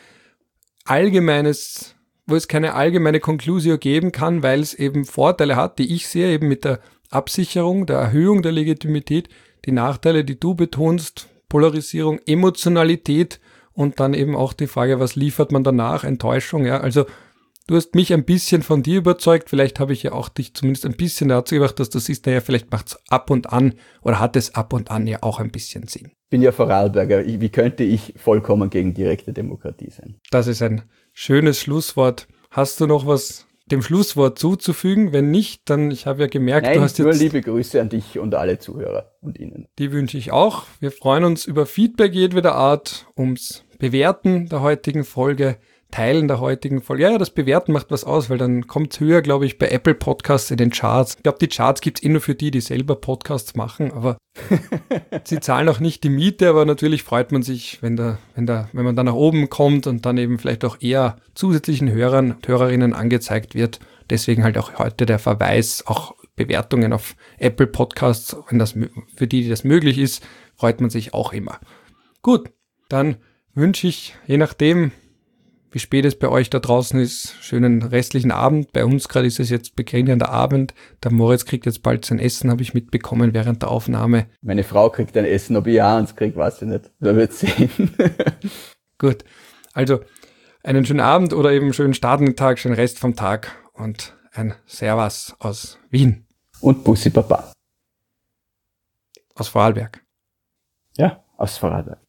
allgemeines, wo es keine allgemeine Conclusio geben kann, weil es eben Vorteile hat, die ich sehe, eben mit der Absicherung, der Erhöhung der Legitimität, die Nachteile, die du betonst, Polarisierung, Emotionalität und dann eben auch die Frage, was liefert man danach, Enttäuschung, ja, also du hast mich ein bisschen von dir überzeugt, vielleicht habe ich ja auch dich zumindest ein bisschen dazu gebracht, dass du siehst, naja, vielleicht macht es ab und an oder hat es ab und an ja auch ein bisschen Sinn. Ich bin ja Vorarlberger, wie könnte ich vollkommen gegen direkte Demokratie sein? Das ist ein schönes Schlusswort. Hast du noch was dem Schlusswort zuzufügen? Wenn nicht, dann, ich habe ja gemerkt, Nein, du hast jetzt... nur liebe Grüße an dich und alle Zuhörer und Ihnen. Die wünsche ich auch. Wir freuen uns über Feedback jedweder Art, ums Bewerten der heutigen Folge, Teilen der heutigen Folge. Ja, ja, das Bewerten macht was aus, weil dann kommt es höher, glaube ich, bei Apple Podcasts in den Charts. Ich glaube, die Charts gibt es eh nur für die, die selber Podcasts machen, aber sie zahlen auch nicht die Miete, aber natürlich freut man sich, wenn da, wenn da, wenn man da nach oben kommt und dann eben vielleicht auch eher zusätzlichen Hörern und Hörerinnen angezeigt wird. Deswegen halt auch heute der Verweis, auch Bewertungen auf Apple Podcasts, wenn das für die, die das möglich ist, freut man sich auch immer. Gut, dann wünsche ich, je nachdem, wie spät es bei euch da draußen ist, schönen restlichen Abend. Bei uns gerade ist es jetzt beginnender Abend. Der Moritz kriegt jetzt bald sein Essen, habe ich mitbekommen während der Aufnahme. Meine Frau kriegt ein Essen, ob ich auch eins kriege, weiß ich nicht. Wir werden sehen. Gut, also einen schönen Abend oder eben einen schönen startenden Tag, schönen Rest vom Tag und ein Servus aus Wien. Und Bussi Papa. Aus Vorarlberg. Ja, aus Vorarlberg.